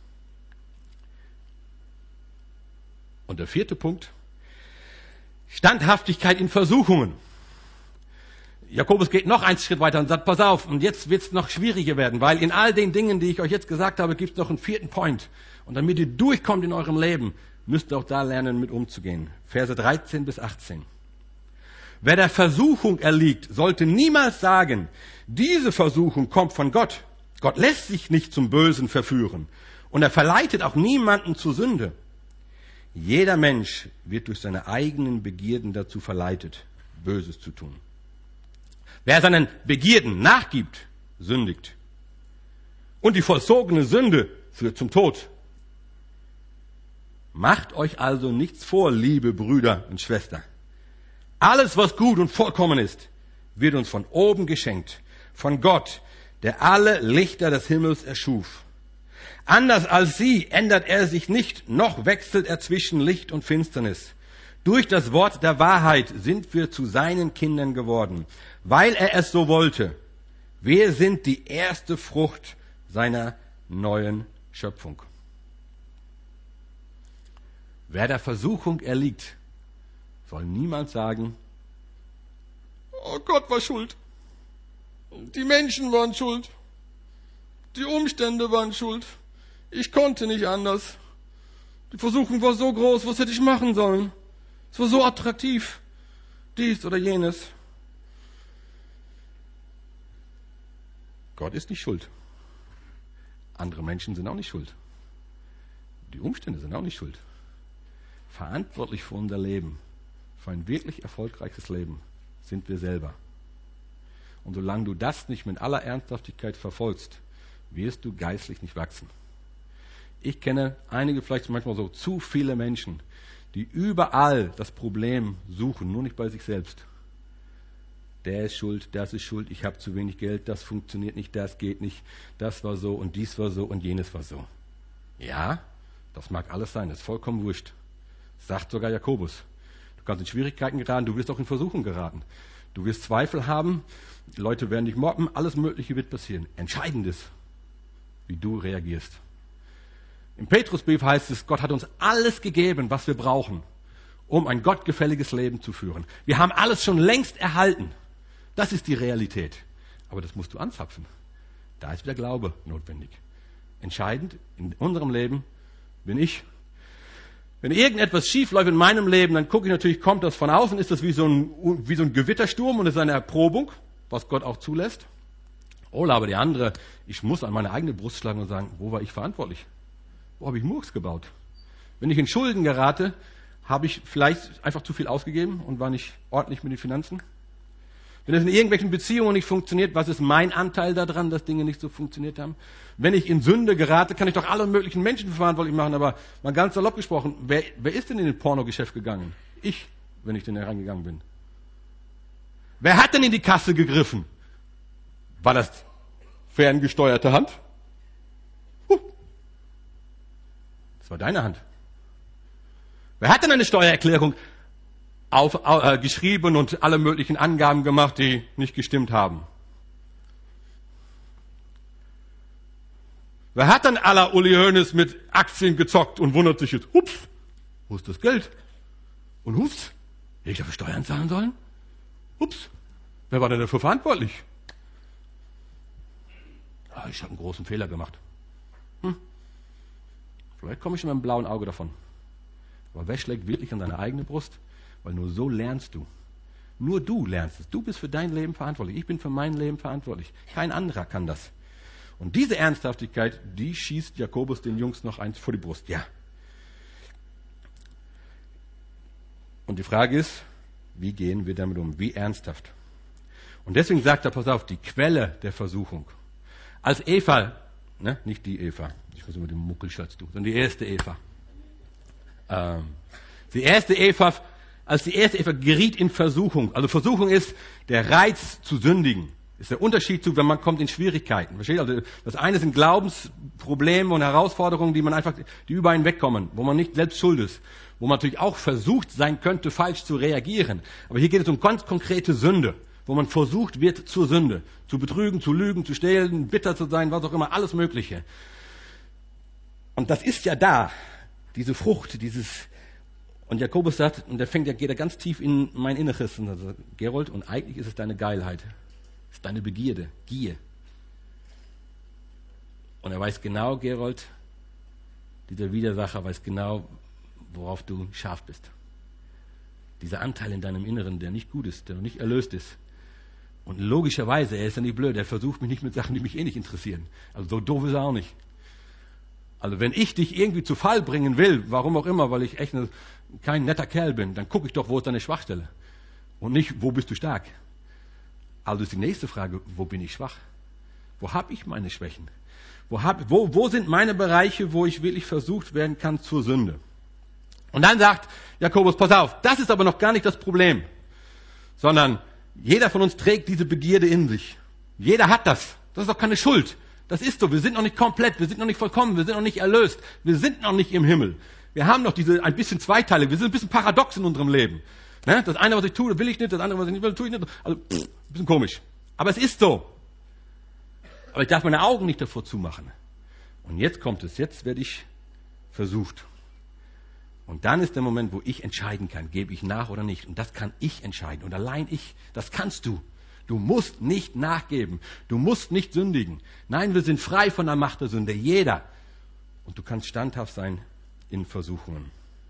Und der vierte Punkt, Standhaftigkeit in Versuchungen. Jakobus geht noch einen Schritt weiter und sagt, pass auf, und jetzt wird es noch schwieriger werden, weil in all den Dingen, die ich euch jetzt gesagt habe, gibt es noch einen vierten Point. Und damit ihr durchkommt in eurem Leben, müsst ihr auch da lernen, mit umzugehen. Verse dreizehn bis achtzehn. Wer der Versuchung erliegt, sollte niemals sagen, diese Versuchung kommt von Gott. Gott lässt sich nicht zum Bösen verführen und er verleitet auch niemanden zur Sünde. Jeder Mensch wird durch seine eigenen Begierden dazu verleitet, Böses zu tun. Wer seinen Begierden nachgibt, sündigt. Und die vollzogene Sünde führt zum Tod. Macht euch also nichts vor, liebe Brüder und Schwestern. Alles, was gut und vollkommen ist, wird uns von oben geschenkt, von Gott, der alle Lichter des Himmels erschuf. Anders als sie ändert er sich nicht, noch wechselt er zwischen Licht und Finsternis. Durch das Wort der Wahrheit sind wir zu seinen Kindern geworden, weil er es so wollte. Wir sind die erste Frucht seiner neuen Schöpfung. Wer der Versuchung erliegt, soll niemals sagen, oh Gott war schuld. Die Menschen waren schuld. Die Umstände waren schuld. Ich konnte nicht anders. Die Versuchung war so groß, was hätte ich machen sollen? Es war so attraktiv. Dies oder jenes. Gott ist nicht schuld. Andere Menschen sind auch nicht schuld. Die Umstände sind auch nicht schuld. Verantwortlich für unser Leben, für ein wirklich erfolgreiches Leben, sind wir selber. Und solange du das nicht mit aller Ernsthaftigkeit verfolgst, wirst du geistlich nicht wachsen. Ich kenne einige, vielleicht manchmal so zu viele Menschen, die überall das Problem suchen, nur nicht bei sich selbst. Der ist schuld, das ist schuld, ich habe zu wenig Geld, das funktioniert nicht, das geht nicht, das war so und dies war so und jenes war so. Ja, das mag alles sein, das ist vollkommen wurscht. Sagt sogar Jakobus. Du kannst in Schwierigkeiten geraten, du wirst auch in Versuchung geraten. Du wirst Zweifel haben, die Leute werden dich mobben, alles Mögliche wird passieren. Entscheidend ist, wie du reagierst. Im Petrusbrief heißt es, Gott hat uns alles gegeben, was wir brauchen, um ein gottgefälliges Leben zu führen. Wir haben alles schon längst erhalten. Das ist die Realität. Aber das musst du anzapfen. Da ist wieder Glaube notwendig. Entscheidend in unserem Leben bin ich. Wenn irgendetwas schief läuft in meinem Leben, dann gucke ich natürlich, kommt das von außen, ist das wie so ein, wie so ein Gewittersturm und ist eine Erprobung, was Gott auch zulässt. Oder aber die andere, ich muss an meine eigene Brust schlagen und sagen, wo war ich verantwortlich? Wo habe ich Murks gebaut? Wenn ich in Schulden gerate, habe ich vielleicht einfach zu viel ausgegeben und war nicht ordentlich mit den Finanzen. Wenn es in irgendwelchen Beziehungen nicht funktioniert, was ist mein Anteil daran, dass Dinge nicht so funktioniert haben? Wenn ich in Sünde gerate, kann ich doch alle möglichen Menschen verantwortlich machen, aber mal ganz salopp gesprochen, wer, wer ist denn in den Pornogeschäft gegangen? Ich, wenn ich denn herangegangen bin. Wer hat denn in die Kasse gegriffen? War das ferngesteuerte Hand? Huh. Das war deine Hand. Wer hat denn eine Steuererklärung auf, auf, äh, geschrieben und alle möglichen Angaben gemacht, die nicht gestimmt haben? Wer hat dann à la Uli Hoeneß mit Aktien gezockt und wundert sich jetzt, ups, wo ist das Geld? Und ups, hätte ich dafür Steuern zahlen sollen? Ups, Wer war denn dafür verantwortlich? Ah, ich habe einen großen Fehler gemacht. Hm. Vielleicht komme ich mit einem blauen Auge davon. Aber wer schlägt wirklich an deine eigene Brust? Weil nur so lernst du. Nur du lernst es. Du bist für dein Leben verantwortlich. Ich bin für mein Leben verantwortlich. Kein anderer kann das. Und diese Ernsthaftigkeit, die schießt Jakobus den Jungs noch eins vor die Brust. Ja. Und die Frage ist, wie gehen wir damit um? Wie ernsthaft? Und deswegen sagt er, pass auf, die Quelle der Versuchung. Als Eva, ne, nicht die Eva, ich muss immer den Muckelschatz tun, sondern die erste Eva. Ähm, die erste Eva, als die erste Eva geriet in Versuchung. Also Versuchung ist der Reiz zu sündigen. Ist der Unterschied zu, wenn man kommt in Schwierigkeiten. Versteht? Also das eine sind Glaubensprobleme und Herausforderungen, die man einfach, die über einen wegkommen, wo man nicht selbst schuld ist, wo man natürlich auch versucht sein könnte, falsch zu reagieren. Aber hier geht es um ganz konkrete Sünde, wo man versucht wird zur Sünde, zu betrügen, zu lügen, zu stehlen, bitter zu sein, was auch immer, alles Mögliche. Und das ist ja da, diese Frucht, dieses. Und Jakobus sagt, und der fängt ja, geht er ganz tief in mein Inneres. Und also, Gerold, und eigentlich ist es deine Geilheit. Es ist deine Begierde, Gier. Und er weiß genau, Gerold, dieser Widersacher weiß genau, worauf du scharf bist. Dieser Anteil in deinem Inneren, der nicht gut ist, der noch nicht erlöst ist. Und logischerweise, er ist ja nicht blöd, er versucht mich nicht mit Sachen, die mich eh nicht interessieren. Also so doof ist er auch nicht. Also wenn ich dich irgendwie zu Fall bringen will, warum auch immer, weil ich echt eine, kein netter Kerl bin, dann gucke ich doch, wo ist deine Schwachstelle. Und nicht, wo bist du stark. Also ist die nächste Frage, wo bin ich schwach? Wo habe ich meine Schwächen? Wo, hab, wo, wo sind meine Bereiche, wo ich wirklich versucht werden kann zur Sünde? Und dann sagt Jakobus, pass auf, das ist aber noch gar nicht das Problem, sondern jeder von uns trägt diese Begierde in sich. Jeder hat das. Das ist doch keine Schuld. Das ist so. Wir sind noch nicht komplett. Wir sind noch nicht vollkommen. Wir sind noch nicht erlöst. Wir sind noch nicht im Himmel. Wir haben noch diese ein bisschen Zweiteile. Wir sind ein bisschen paradox in unserem Leben. Ne? Das eine, was ich tue, will ich nicht. Das andere, was ich nicht will, tue ich nicht. Also, pff, ein bisschen komisch. Aber es ist so. Aber ich darf meine Augen nicht davor zumachen. Und jetzt kommt es. Jetzt werde ich versucht. Und dann ist der Moment, wo ich entscheiden kann, gebe ich nach oder nicht. Und das kann ich entscheiden. Und allein ich, das kannst du. Du musst nicht nachgeben. Du musst nicht sündigen. Nein, wir sind frei von der Macht der Sünde. Jeder. Und du kannst standhaft sein in Versuchungen.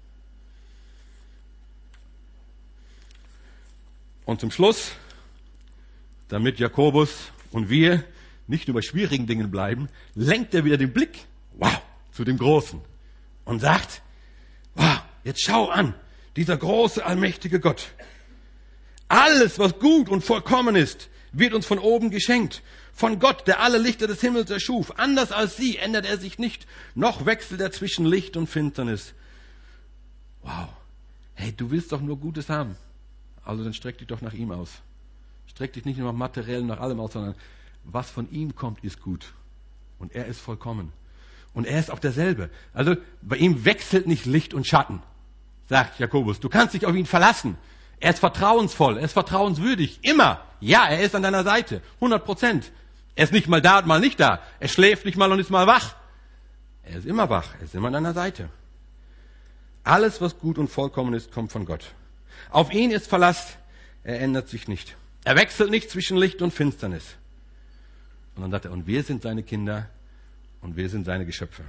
Und zum Schluss, damit Jakobus und wir nicht nur bei schwierigen Dingen bleiben, lenkt er wieder den Blick, wow, zu dem Großen und sagt, wow, jetzt schau an, dieser große, allmächtige Gott. Alles, was gut und vollkommen ist, wird uns von oben geschenkt. Von Gott, der alle Lichter des Himmels erschuf. Anders als sie ändert er sich nicht, noch wechselt er zwischen Licht und Finsternis. Wow. Hey, du willst doch nur Gutes haben. Also dann streck dich doch nach ihm aus. Streck dich nicht nur nach materiell, nach allem aus, sondern was von ihm kommt, ist gut. Und er ist vollkommen. Und er ist auch derselbe. Also bei ihm wechselt nicht Licht und Schatten, sagt Jakobus. Du kannst dich auf ihn verlassen. Er ist vertrauensvoll, er ist vertrauenswürdig. Immer. Ja, er ist an deiner Seite. hundert Prozent. Er ist nicht mal da und mal nicht da. Er schläft nicht mal und ist mal wach. Er ist immer wach. Er ist immer an deiner Seite. Alles, was gut und vollkommen ist, kommt von Gott. Auf ihn ist Verlass. Er ändert sich nicht. Er wechselt nicht zwischen Licht und Finsternis. Und dann sagt er, und wir sind seine Kinder und wir sind seine Geschöpfe.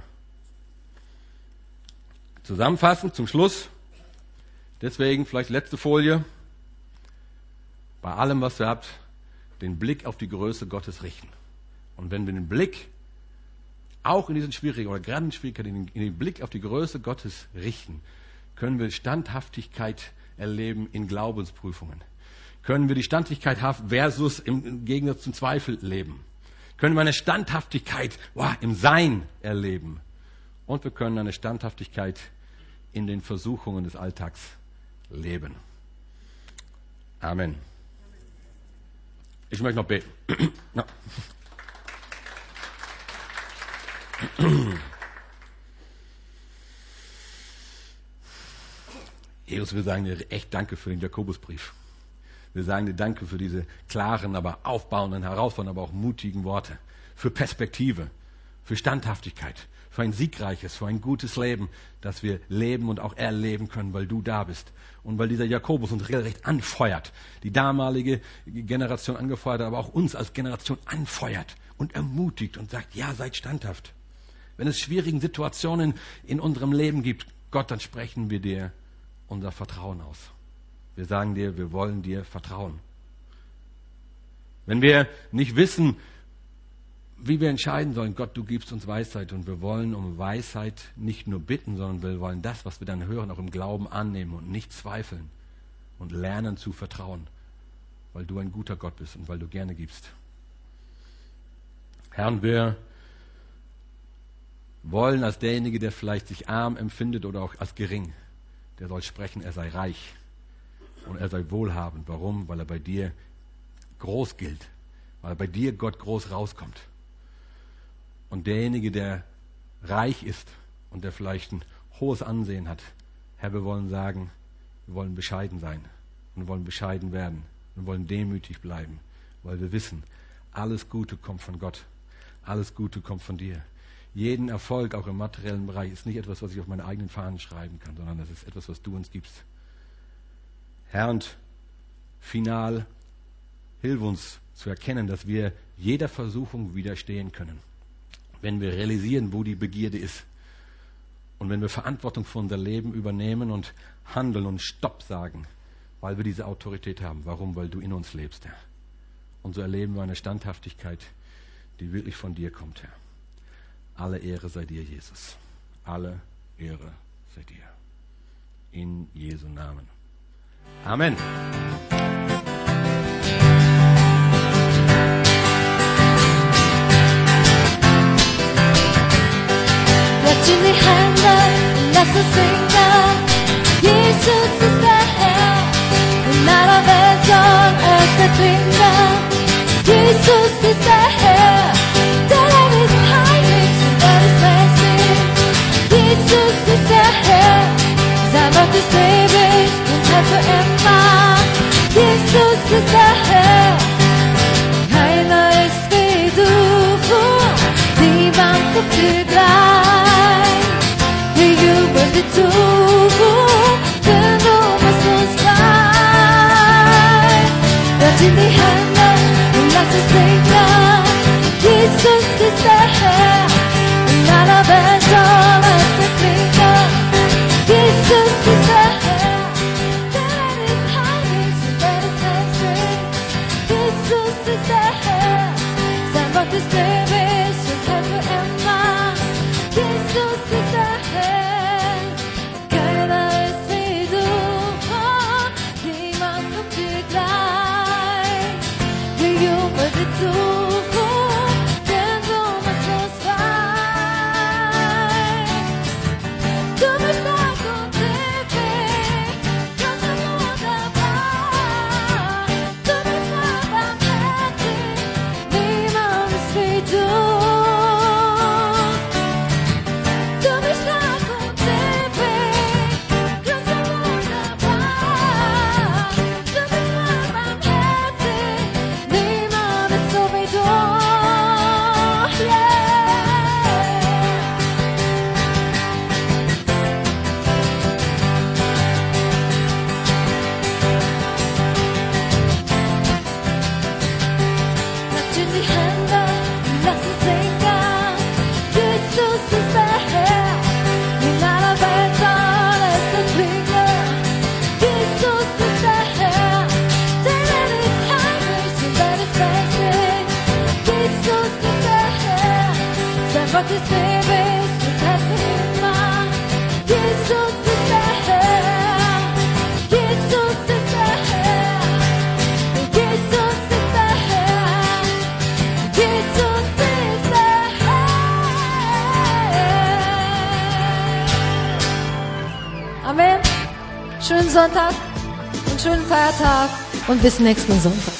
Zusammenfassend zum Schluss. Deswegen vielleicht letzte Folie. Bei allem, was ihr habt, den Blick auf die Größe Gottes richten. Und wenn wir den Blick auch in diesen schwierigen oder gerade in Schwierigkeiten, in den Blick auf die Größe Gottes richten, können wir Standhaftigkeit erleben in Glaubensprüfungen. Können wir die Standhaftigkeit versus im Gegensatz zum Zweifel leben. Können wir eine Standhaftigkeit wow, im Sein erleben. Und wir können eine Standhaftigkeit in den Versuchungen des Alltags leben. Amen. Ich möchte noch beten. No. Jesus, wir sagen dir echt Danke für den Jakobusbrief. Wir sagen dir Danke für diese klaren, aber aufbauenden, herausfordernden, aber auch mutigen Worte. Für Perspektive, für Standhaftigkeit, für ein siegreiches, für ein gutes Leben, dass wir leben und auch erleben können, weil du da bist. Und weil dieser Jakobus uns regelrecht anfeuert, die damalige Generation angefeuert hat, aber auch uns als Generation anfeuert und ermutigt und sagt, ja, seid standhaft. Wenn es schwierige Situationen in unserem Leben gibt, Gott, dann sprechen wir dir unser Vertrauen aus. Wir sagen dir, wir wollen dir vertrauen. Wenn wir nicht wissen, wie wir entscheiden sollen, Gott, du gibst uns Weisheit und wir wollen um Weisheit nicht nur bitten, sondern wir wollen das, was wir dann hören, auch im Glauben annehmen und nicht zweifeln und lernen zu vertrauen, weil du ein guter Gott bist und weil du gerne gibst. Herr, und wir wollen als derjenige, der vielleicht sich arm empfindet oder auch als gering, der soll sprechen, er sei reich und er sei wohlhabend. Warum? Weil er bei dir groß gilt, weil bei dir Gott groß rauskommt. Und derjenige, der reich ist und der vielleicht ein hohes Ansehen hat, Herr, wir wollen sagen, wir wollen bescheiden sein und wir wollen bescheiden werden. Wir wollen demütig bleiben, weil wir wissen, alles Gute kommt von Gott. Alles Gute kommt von dir. Jeden Erfolg, auch im materiellen Bereich, ist nicht etwas, was ich auf meine eigenen Fahnen schreiben kann, sondern das ist etwas, was du uns gibst. Herr, und final, hilf uns zu erkennen, dass wir jeder Versuchung widerstehen können. Wenn wir realisieren, wo die Begierde ist. Und wenn wir Verantwortung für unser Leben übernehmen und handeln und Stopp sagen, weil wir diese Autorität haben. Warum? Weil du in uns lebst, Herr. Und so erleben wir eine Standhaftigkeit, die wirklich von dir kommt, Herr. Alle Ehre sei dir, Jesus. Alle Ehre sei dir. In Jesu Namen. Amen. Stretch in die Hände, lass uns singen. Jesus ist der Herr, in aller Welt soll es erklingen. Jesus ist der Herr, der Leben ist heilig und er ist mächtig. Jesus ist der Herr, sein Wort ist ewig und hält für immer. Jesus ist der Herr, keiner ist wie du, niemand kommt dir gleich. Wir jubeln dir zu, denn du bist uns frei. Lass in die Hände und lass uns singen. Jesus ist der Herr, in aller Welt soll es erklingen. Jesus ist der Herr, der ist heilig und er ist mächtig. Jesus ist der Herr, sein Wort ist ewig und hält für immer. Jesus ist der Herr, keiner ist wie du, niemand kommt dir gleich. Wir jubeln dir zu, denn du machst uns frei. Du bist stark und ewig, ganz und wunderbar. Du bist barmherzig, niemand ist wie du. Du bist stark und ewig, ganz und wunderbar. Du bist barmherzig, niemand ist so wie du. Yeah. Klatsch in die Hände und lass uns singen. Jesus ist der Herr, in aller Welt soll es erklingen. Jesus ist der Herr, denn er ist heilig und er ist mächtig. Jesus ist der Herr, sein Wort ist ewig und hält für immer. Jesus ist der Herr, Jesus ist der Herr, Jesus ist der Herr, Jesus ist der Herr. Amen. Schönen Sonntag und schönen Feiertag und bis nächsten Sonntag.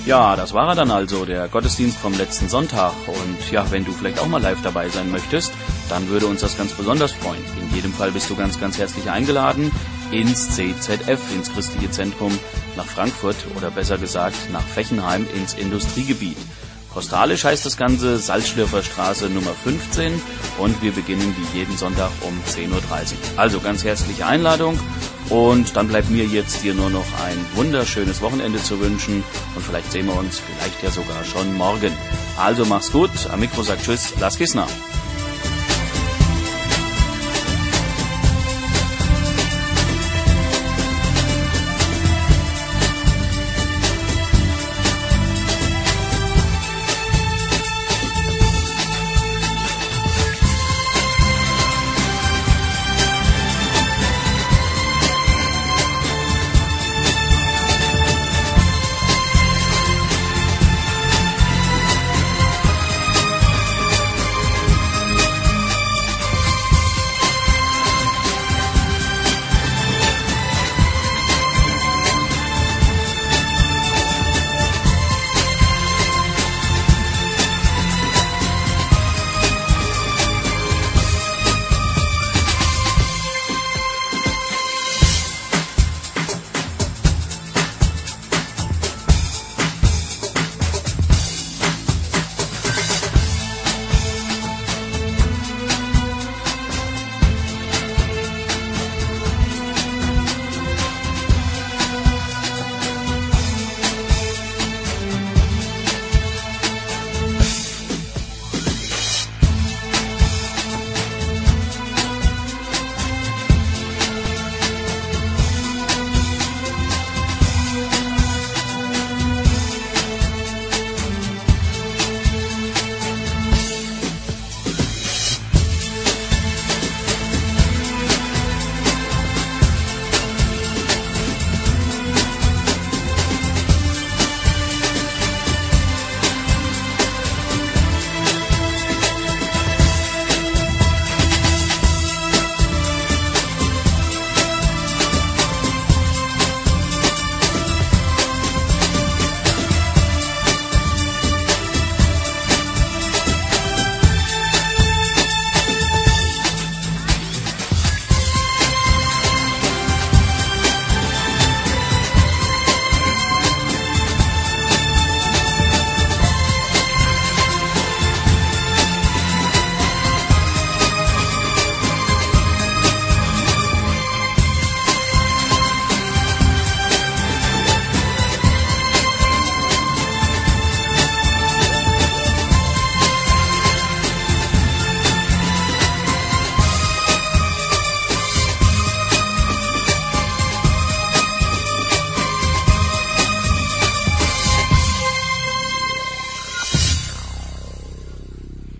Ja, das war er dann also, der Gottesdienst vom letzten Sonntag. Und ja, wenn du vielleicht auch mal live dabei sein möchtest, dann würde uns das ganz besonders freuen. In jedem Fall bist du ganz, ganz herzlich eingeladen ins C Z F, ins Christliche Zentrum nach Frankfurt oder besser gesagt nach Fechenheim ins Industriegebiet. Postalisch heißt das Ganze Salzschlürferstraße Nummer fünfzehn und wir beginnen wie jeden Sonntag um zehn Uhr dreißig. Also ganz herzliche Einladung und dann bleibt mir jetzt hier nur noch ein wunderschönes Wochenende zu wünschen und vielleicht sehen wir uns vielleicht ja sogar schon morgen. Also mach's gut, am Mikro sagt Tschüss, Lars Kissner.